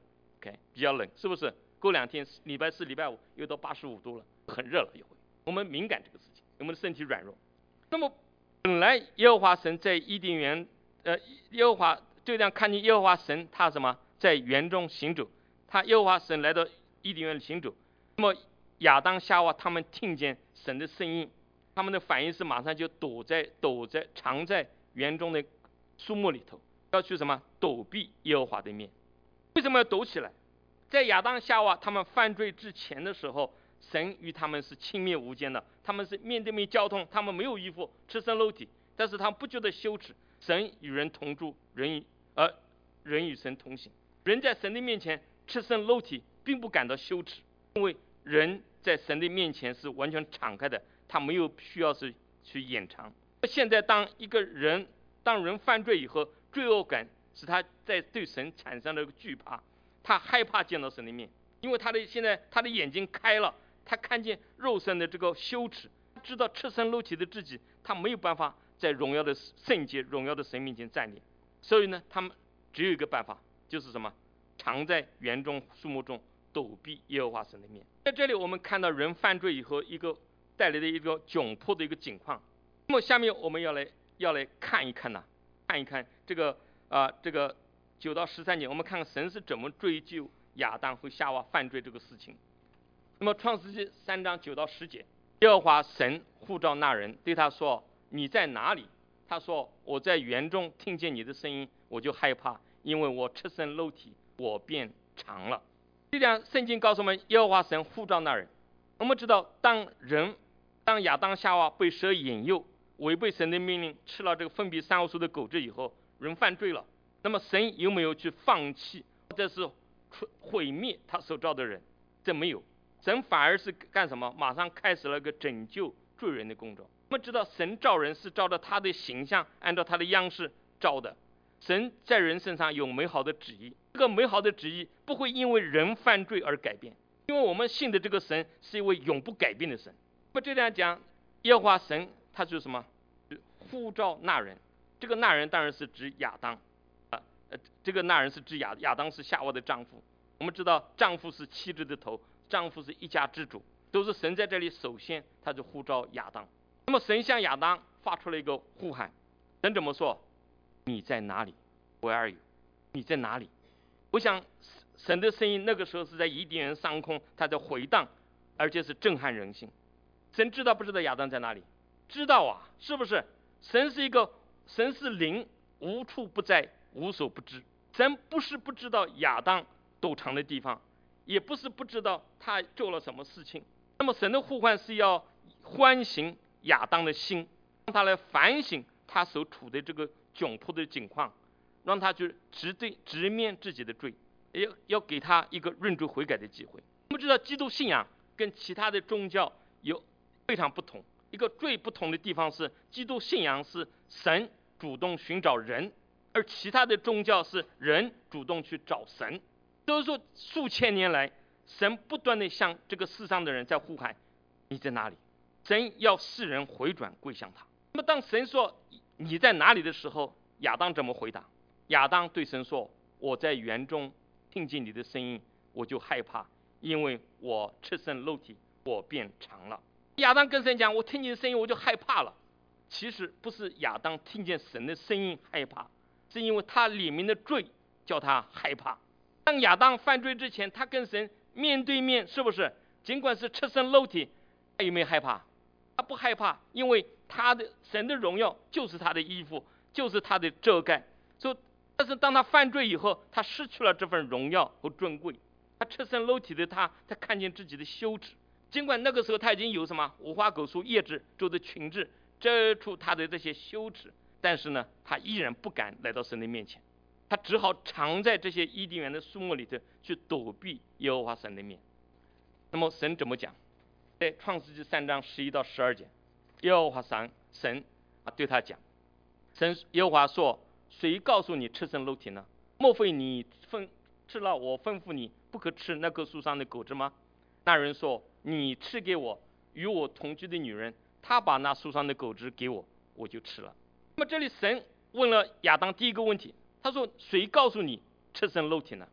OK， 比较冷，是不是？过两天礼拜四、礼拜五又到八十五度了，很热了一回。我们敏感这个事情，我们的身体软弱。那么本来耶和华神在伊甸园，呃，耶和华就这样看见耶和华神他什么在园中行走，他耶和华神来到伊甸园里行走。那么亚当夏娃他们听见神的声音，他们的反应是马上就躲在躲在藏在园中的树木里头，要去什么躲避耶和华的面。为什么要躲起来？在亚当夏娃他们犯罪之前的时候，神与他们是亲密无间的，他们是面对面交通，他们没有衣服，赤身露体，但是他们不觉得羞耻。神与人同住，人与呃人与神同行，人在神的面前赤身露体，并不感到羞耻，因为人在神的面前是完全敞开的，他没有需要是去掩藏。现在当一个人当人犯罪以后，罪恶感使他在对神产生了一个惧怕，他害怕见到神的面，因为他的现在他的眼睛开了，他看见肉身的这个羞耻，知道赤身露体的自己，他没有办法在荣耀的圣洁、荣耀的神面前站立。所以呢，他们只有一个办法，就是什么？藏在园中树木中，躲避耶和华神的面。在这里，我们看到人犯罪以后一个带来的一个窘迫的一个境况。那么下面我们要来要来看一看呢、啊，看一看这个啊、呃、这个九到十三节，我们看看神是怎么追究亚当和夏娃犯罪这个事情。那么创世纪三章九到十节，耶和华神呼召那人，对他说：“你在哪里？”他说：“我在园中听见你的声音，我就害怕，因为我赤身露体，我便藏了。”这样圣经告诉我们，耶和华神呼召那人。我们知道，当人当亚当夏娃被蛇引诱，违背神的命令，吃了这个分别善恶树的果子以后，人犯罪了。那么神有没有去放弃或者是毁灭他所造的人？这没有，神反而是干什么？马上开始了个拯救罪人的工作。我们知道神造人是照着他的形象，按照他的样式造的。神在人身上有美好的旨意，这个美好的旨意不会因为人犯罪而改变，因为我们信的这个神是一位永不改变的神。那么这样讲，耶和华神他是什么？呼召那人，这个那人当然是指亚当啊，呃，这个那人是指亚亚当是夏娃的丈夫。我们知道丈夫是妻子的头，丈夫是一家之主，都是神在这里首先他就呼召亚当。那么神向亚当发出了一个呼喊，神怎么说？你在哪里 ？Where are you？ 你在哪里？我想神的声音那个时候是在伊甸园上空，他在回荡，而且是震撼人心。神知道不知道亚当在哪里？知道啊，是不是？神是一个神是灵，无处不在，无所不知。神不是不知道亚当躲藏的地方，也不是不知道他做了什么事情。那么神的呼唤是要唤醒亚当的心，让他来反省他所处的这个窘迫的境况，让他去直对直面自己的罪，要要给他一个认罪悔改的机会。我们知道基督信仰跟其他的宗教有非常不同，一个最不同的地方是基督信仰是神主动寻找人，而其他的宗教是人主动去找神。所以说数千年来，神不断地向这个世上的人在呼喊，你在哪里？神要世人回转归向他。那么当神说你在哪里的时候，亚当怎么回答？亚当对神说，我在园中听见你的声音，我就害怕，因为我赤身露体，我便藏了。亚当跟神讲，我听见你的声音我就害怕了。其实不是亚当听见神的声音害怕，是因为他里面的罪叫他害怕。当亚当犯罪之前，他跟神面对面，是不是？尽管是赤身露体，他有没有害怕？他不害怕，因为他的神的荣耀就是他的衣服，就是他的遮盖。所以，但是当他犯罪以后，他失去了这份荣耀和尊贵。他赤身露体的他，他看见自己的羞耻。尽管那个时候他已经有什么无花果树叶子做的裙子遮住他的这些羞耻，但是呢，他依然不敢来到神的面前，他只好藏在这些伊甸园的树木里头去躲避耶和华神的面。那么神怎么讲？在创世纪三章十一到十二节，耶和华神神啊对他讲，神耶和华说：“谁告诉你赤身露体呢？莫非你吩吃了我吩咐你不可吃那棵树上的果子吗？”那人说：“你赐给我与我同居的女人，她把那树上的果子给我，我就吃了。”那么这里神问了亚当第一个问题，他说：“谁告诉你赤身露体呢？”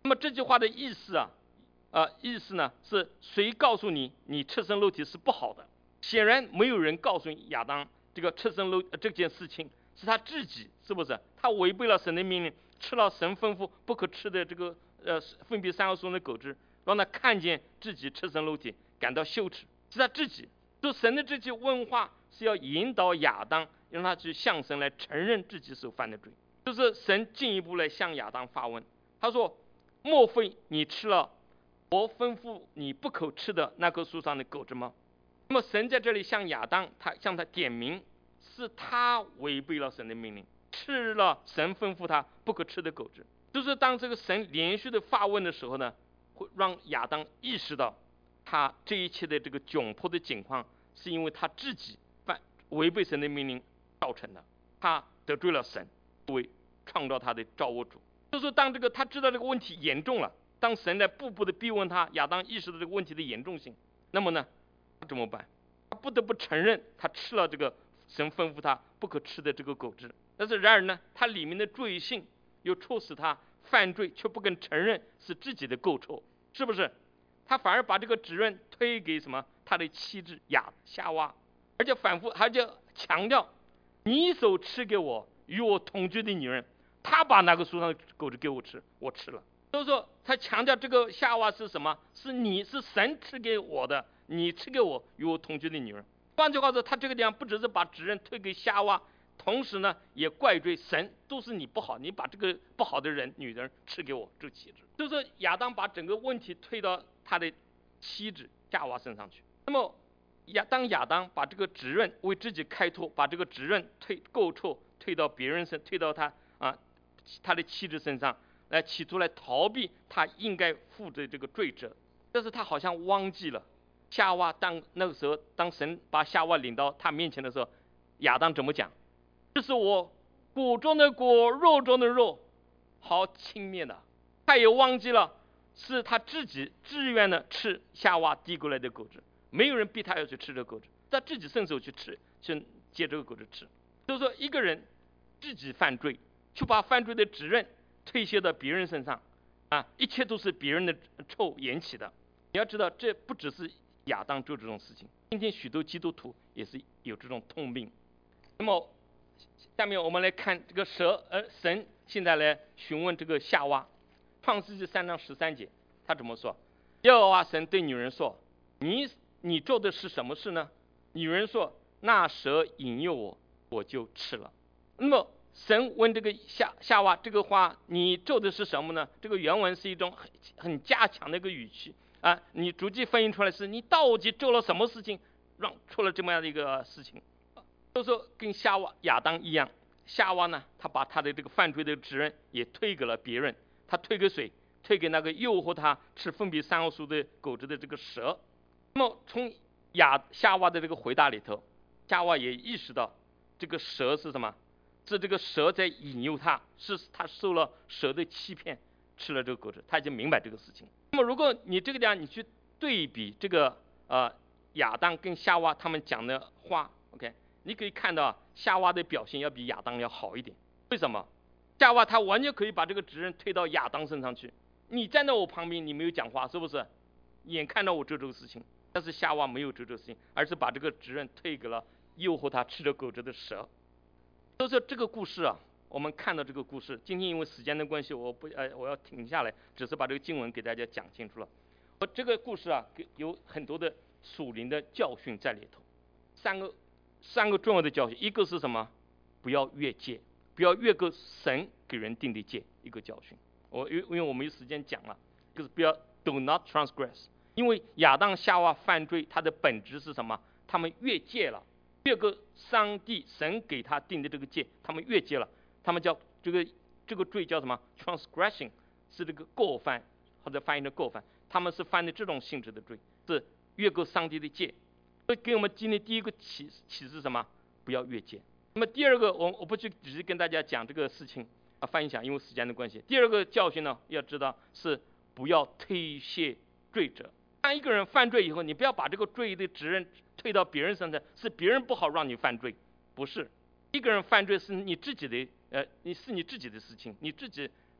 那么这句话的意思啊，呃，意思呢是谁告诉你你赤身露体是不好的？显然没有人告诉亚当这个赤身露、呃、这件事情，是他自己，是不是？他违背了神的命令，吃了神吩咐不可吃的这个呃分别善恶树中的果子，让他看见自己赤身露体，感到羞耻，是他自己。就神的这句问话是要引导亚当，让他去向神来承认自己所犯的罪。就是神进一步来向亚当发问，他说：莫非你吃了我吩咐你不可吃的那棵树上的果子吗？那么神在这里向亚当，他向他点名，是他违背了神的命令，吃了神吩咐他不可吃的果子。就是当这个神连续的发问的时候呢，会让亚当意识到他这一切的这个窘迫的境况，是因为他自己犯违背神的命令造成的，他得罪了神为创造他的造物主。就是当这个他知道这个问题严重了，当神在步步的逼问他，亚当意识到这个问题的严重性，那么呢他怎么办？他不得不承认他吃了这个神吩咐他不可吃的这个果子。但是然而呢，他里面的罪性又促使他犯罪，却不肯承认是自己的过错，是不是？他反而把这个责任推给什么？他的妻子亚夏娃，而且反复，而且强调你所赐给我与我同居的女人，她把那个树上的果子给我吃，我吃了。所以说他强调这个夏娃是什么？是你是神赐给我的，你赐给我与我同居的女人。换句话说，他这个地方不只是把责任推给夏娃，同时呢也怪罪神，都是你不好，你把这个不好的人女人赐给我这妻子。就是亚当把整个问题推到他的妻子夏娃身上去。那么亚当亚当把这个责任为自己开脱，把这个责任推过错推到别人身，推到他啊他的妻子身上，来企图来逃避他应该负的这个罪责。但是他好像忘记了夏娃，当那个时候当神把夏娃领到他面前的时候，亚当怎么讲？这是我骨中的骨，肉中的肉，好轻蔑的。他也忘记了是他自己自愿的吃夏娃递过来的果子，没有人逼他要去吃这个果子，他自己伸手去吃，去接这个果子吃。就是说一个人自己犯罪，去把犯罪的责任推卸到别人身上啊，一切都是别人的错引起的。你要知道，这不只是亚当做这种事情，今天许多基督徒也是有这种通病。那么下面我们来看这个蛇，呃，神现在来询问这个夏娃。创世纪三章十三节，他怎么说？耶和华神对女人说：你你做的是什么事呢？女人说：那蛇引诱我，我就吃了。那么神问这个夏夏娃这个话，你做的是什么呢？这个原文是一种很很加强的一个语气啊，你逐句翻译出来是你到底做了什么事情，让出了这么样的一个事情。都说跟夏娃亚当一样，夏娃呢，他把他的这个犯罪的责任也推给了别人，他推给谁？推给那个诱惑他吃分别善恶树的果子的这个蛇。那么从亚夏娃的这个回答里头，夏娃也意识到这个蛇是什么？是这个蛇在引诱他，是他受了蛇的欺骗，吃了这个果子，他已经明白这个事情。那么如果你这个地方你去对比这个呃亚当跟夏娃他们讲的话 ，OK， 你可以看到夏娃的表现要比亚当要好一点。为什么？夏娃他完全可以把这个责任推到亚当身上去，你站在我旁边，你没有讲话，是不是？眼看到我做这个事情，但是夏娃没有做这个事情，而是把这个责任推给了诱惑他吃了果子的蛇。所以说这个故事啊，我们看到这个故事，今天因为时间的关系，我不呃我要停下来，只是把这个经文给大家讲清楚了。我这个故事啊，有很多的属灵的教训在里头，三个三个重要的教训，一个是什么？不要越界，不要越过神给人定的界，一个教训。我因因为我没有时间讲了，就是不要 do not transgress， 因为亚当夏娃犯罪，它的本质是什么？他们越界了，越过上帝神给他定的这个界，他们越界了，他们叫这个这个罪叫什么 ？transgression， 是这个过犯，或者翻译的过犯，他们是犯的这种性质的罪，是越过上帝的界。所以给我们今天第一个启启示什么？不要越界。那么第二个，我我不去只是跟大家讲这个事情啊，分享，因为时间的关系。第二个教训呢，要知道是不要推卸罪责。当一个人犯罪以后，你不要把这个罪的责任推到别人身上，是别人不好让你犯罪，不是。一个人犯罪是你自己的，呃，你是你自己的事情，你自己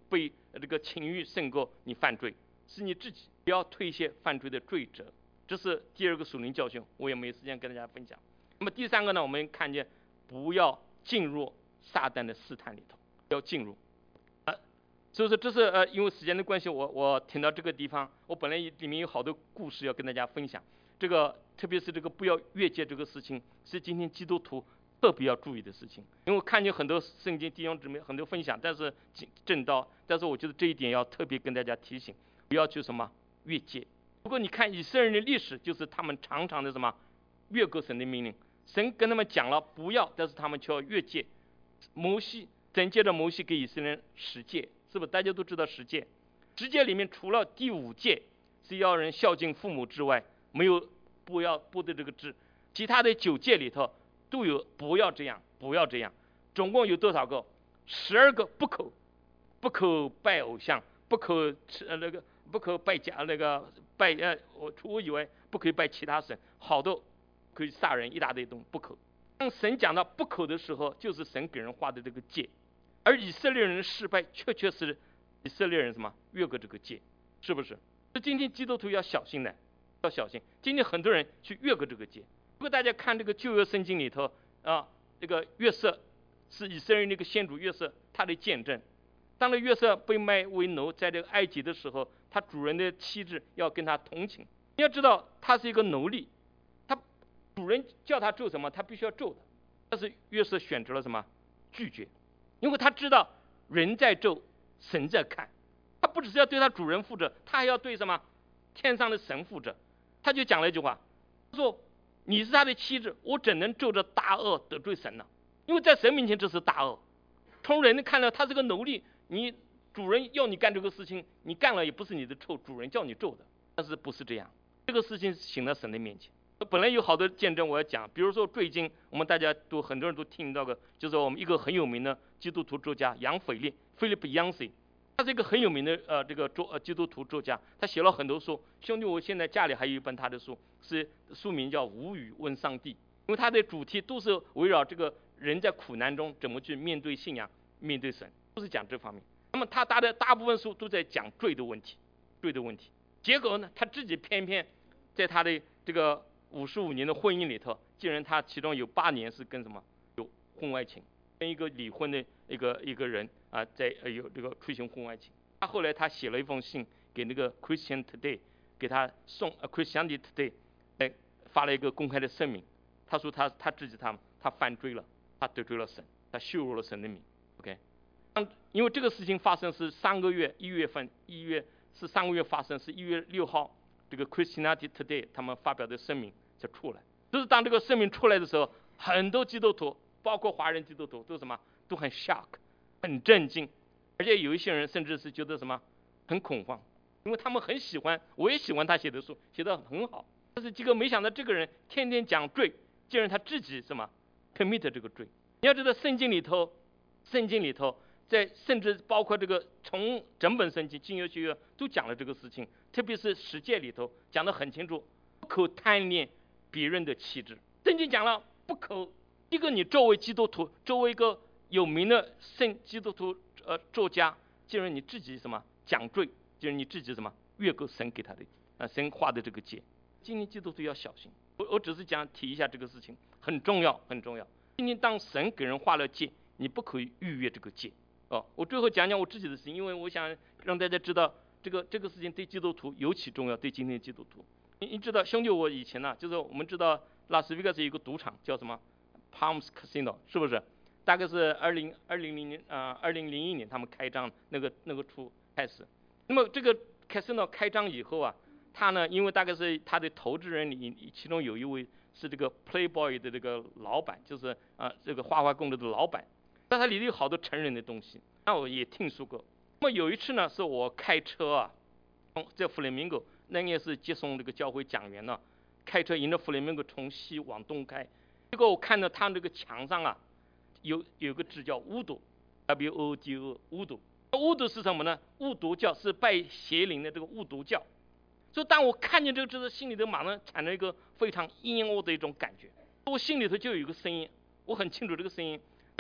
被这个情欲胜过你犯罪，是你自己，不要推卸犯罪的罪责。这是第二个属灵教训，我也没时间跟大家分享。那么第三个呢，我们看见不要进入撒旦的试探里头，不要进入。呃，所以说这是呃，因为时间的关系，我我停到这个地方。我本来里面有好多故事要跟大家分享，这个特别是这个不要越界这个事情，是今天基督徒特别要注意的事情。因为我看见很多圣经弟兄姊妹很多分享，但是正道，但是我觉得这一点要特别跟大家提醒，不要去什么越界。如果你看以色列人的历史，就是他们常常的什么越过神的命令，神跟他们讲了不要，但是他们却要越界。摩西，神借着摩西给以色列人十诫，是不是大家都知道十诫？十诫里面除了第五诫是要人孝敬父母之外，没有不要不的这个字，其他的九诫里头都有不要这样，不要这样。总共有多少个？十二个不可，不可拜偶像，不可吃呃那个。不可拜假那个拜呃，我除我以外不可以拜其他神，好多可以杀人一大堆东西不可。当神讲到不可的时候，就是神给人画的这个界，而以色列人的失败，确确实以色列人什么越过这个界，是不是？所以今天基督徒要小心的，要小心。今天很多人去越过这个界。如果大家看这个旧约圣经里头啊，这个约瑟是以色列人那个先祖约瑟他的见证。当了约瑟被卖为奴，在这个埃及的时候，他主人的妻子要跟他同情。你要知道，他是一个奴隶，他主人叫他做什么，他必须要做的。但是约瑟选择了什么？拒绝，因为他知道人在做，神在看。他不只是要对他主人负责，他还要对什么？天上的神负责。他就讲了一句话，他说：“你是他的妻子，我怎能做着大恶得罪神呢？因为在神面前这是大恶。从人看来，他是个奴隶。”你主人要你干这个事情，你干了也不是你的错，主人叫你做的，但是不是这样？这个事情行到神的面前。本来有好多见证我要讲，比如说最近我们大家都很多人都听到过，就是我们一个很有名的基督徒作家杨腓力 （Philip Yancey），他是一个很有名的呃这个作呃基督徒作家，他写了很多书。兄弟，我现在家里还有一本他的书，是书名叫《无语问上帝》，因为他的主题都是围绕这个人在苦难中怎么去面对信仰、面对神。都是讲这方面。那么他大的大部分书都在讲罪的问题，罪的问题。结果呢，他自己偏偏在他的这个五十五年的婚姻里头，竟然他其中有八年是跟什么有婚外情，跟一个离婚的一个一个人啊，在呃有这个推行婚外情。他后来他写了一封信给那个 Christian Today， 给他送呃 Christianity Today， 哎发了一个公开的声明。他说他他自己他他犯罪了，他得罪了神，他羞辱了神的名。OK。因为这个事情发生是上个月一月份，一月是上个月发生，是一月六号，这个 Christianity Today 他们发表的声明才出来。就是当这个声明出来的时候，很多基督徒，包括华人基督徒，都什么都很 shock， 很震惊，而且有一些人甚至是觉得什么很恐慌，因为他们很喜欢，我也喜欢他写的书，写得很好。但是结果没想到这个人天天讲罪，竟然他自己什么 commit 这个罪。你要知道圣经里头，圣经里头。在甚至包括这个从整本圣经新约旧约都讲了这个事情，特别是十诫里头讲得很清楚，不可贪恋别人的妻子。圣经讲了不可，一个你作为基督徒，作为一个有名的圣基督徒呃作家，竟然你自己什么讲罪，竟然你自己什么越过神给他的啊神画的这个界。今天基督徒要小心，我我只是讲提一下这个事情，很重要很重要。今天当神给人画了界，你不可以逾越这个界。哦，我最后讲讲我自己的事情，因为我想让大家知道这个这个事情对基督徒尤其重要，对今天的基督徒。你你知道，兄弟，我以前呢、啊，就是我们知道拉斯维加斯有一个赌场叫什么 Palms Casino， 是不是？大概是二零二零零年啊，二零零一年他们开张那个那个初开始。那么这个 Casino 开张以后啊，他呢，因为大概是他的投资人里，其中有一位是这个 Playboy 的这个老板，就是啊这个花花公司的老板。但它里头有好多成人的东西，那我也听说过。那么有一次呢，是我开车啊，在弗雷明戈，那也是接送这个教会讲员呢，开车沿着弗雷明戈从西往东开，结果我看到他这个墙上啊，有有个字叫巫毒 ，W O D O 巫毒。巫毒是什么呢？巫毒教是拜邪灵的这个巫毒教。所以当我看见这个字，心里头马上产生一个非常阴恶的一种感觉。我心里头就有一个声音，我很清楚这个声音，他就。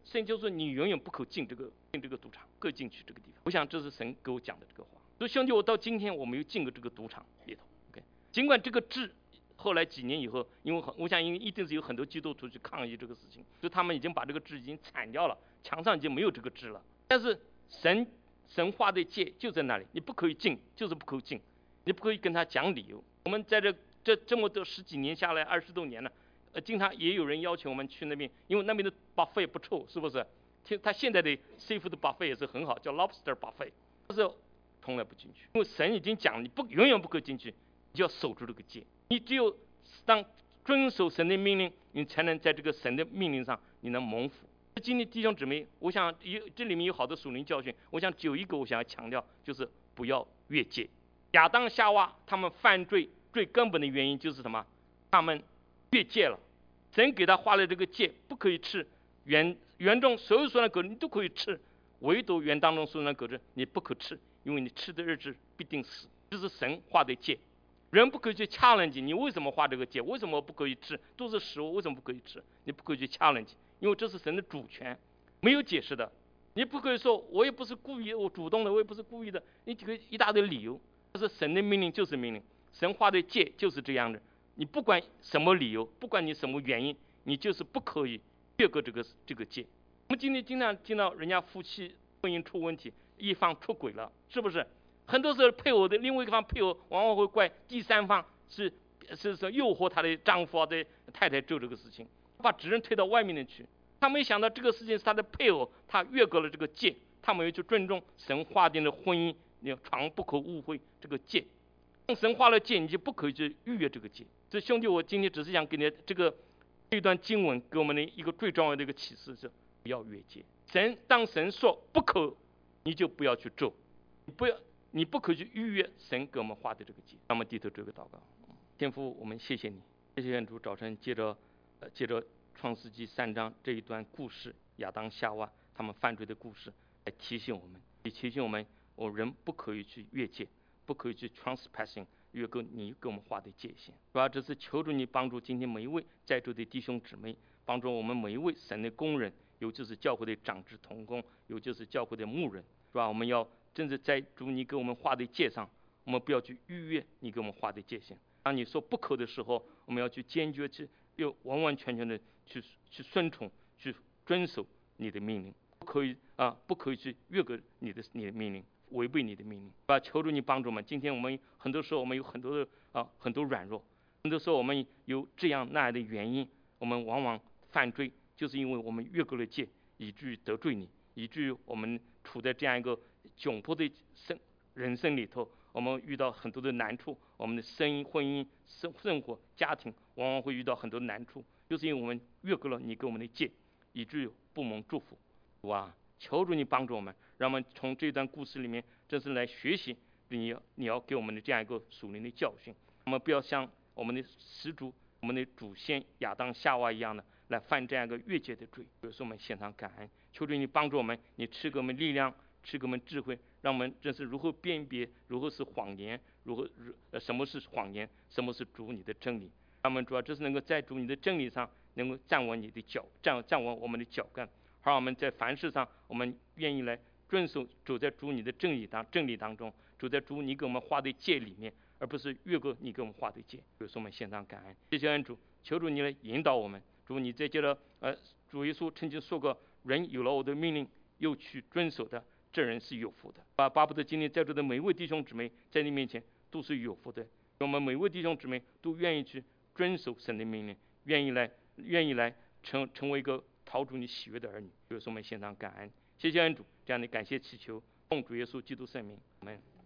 圣经就说你永远不可进这个进这个赌场，不可进去这个地方。我想这是神给我讲的这个话。所以兄弟，我到今天我没有进过这个赌场里头。OK， 尽管这个制后来几年以后，因为我想因为一定是有很多基督徒去抗议这个事情，所以他们已经把这个制已经铲掉了，墙上已经没有这个制了。但是神神画的界就在那里，你不可以进，就是不可以进，你不可以跟他讲理由。我们在这这这么多十几年下来，二十多年了，呃，经常也有人要求我们去那边，因为那边的 buffet 不臭，是不是？他现在的 seafood 的 buffet 也是很好，叫 lobster buffet， 但是从来不进去，因为神已经讲你不永远不可以进去，你就要守住这个界。你只有当遵守神的命令，你才能在这个神的命令上你能蒙福。今天弟兄姊妹，我想有这里面有好多属灵教训，我想有一个我想要强调，就是不要越界。亚当夏娃他们犯罪最根本的原因就是什么？他们越界了。神给他画了这个界，不可以吃园园中所有树的果子你都可以吃，唯独园当中树的果子你不可吃，因为你吃的日子必定死。这是神画的界，人不可以去掐人家，你为什么画这个界？为什么不可以吃？都是食物，为什么不可以吃？你不可以去掐人家，因为这是神的主权，没有解释的。你不可以说我也不是故意，我主动的，我也不是故意的，你这个一大堆理由。这是神的命令，就是命令，神画的界就是这样的。你不管什么理由，不管你什么原因，你就是不可以越过这个这个界。我们今天经常听到人家夫妻婚姻出问题，一方出轨了，是不是？很多时候配偶的另外一方配偶往往会怪第三方是是说诱惑他的丈夫的太太做这个事情，把责任推到外面的去。他没想到这个事情是他的配偶，他越过了这个界，他没有去尊重神划定的婚姻，你床不可误会这个界。神画了界，你就不可以去逾越这个界。所以兄弟，我今天只是想给你这个这段经文给我们的一个最重要的一个启示是不要越界。神当神说不可，你就不要去做，你不要你不可以去逾越神给我们画的这个界。让我们低头做个祷告。天父，我们谢谢你，谢谢主早晨接着呃接着创世纪三章这一段故事，亚当夏娃他们犯罪的故事，来提醒我们，也提醒我们，我人不可以去越界，不可以去 transpassing 越过你给我们画的界限。主要这是求助你帮助今天每一位在座的弟兄姊妹，帮助我们每一位神的工人，尤其是教会的长子同工，尤其是教会的牧人，是吧？我们要真的在主你给我们画的界上，我们不要去逾越你给我们画的界限。当你说不可的时候，我们要去坚决去，又完完全全的去去顺从，去遵守你的命令，不可以啊，不可以去越过你的你的命令，违背你的命令。啊，求助你帮助我们。今天我们很多时候我们有很多的啊很多软弱，很多时候我们有这样那样的原因，我们往往犯罪，就是因为我们越过了界，以至于得罪你，以至于我们处在这样一个窘迫的生人生里头。我们遇到很多的难处，我们的生意、婚姻、生生活、家庭，往往会遇到很多难处，就是因为我们越过了你给我们的界，以至于不蒙祝福。哇，求主你帮助我们，让我们从这段故事里面，真是来学习你要你要给我们的这样一个属灵的教训。我们不要像我们的始祖、我们的祖先亚当、夏娃一样的来犯这样一个越界的罪。有时候我们献上感恩，求主你帮助我们，你赐给我们力量，赐给我们智慧，让我们真是如何辨别，如何是谎言，如何呃什么是谎言，什么是主你的真理。让我们主要这是能够在主你的真理上，能够站稳你的脚，站站稳我们的脚跟。好，我们在凡事上，我们愿意来遵守，走在主你的真理当真理当中，走在主你给我们画的界里面，而不是越过你给我们画的界。有时候我们献上感恩，谢谢恩主，求主你来引导我们。主你在接着呃，主耶稣曾经说过，人有了我的命令又去遵守的，这人是有福的。把巴不得今天在座的每一位弟兄姊妹在你面前都是有福的。我们每位弟兄姊妹都愿意去遵守神的命令，愿意来愿意来成成为一个讨主你喜悦的儿女。有时候我们献上感恩，谢谢恩主，这样的感谢祈求，奉主耶稣基督圣名，阿们。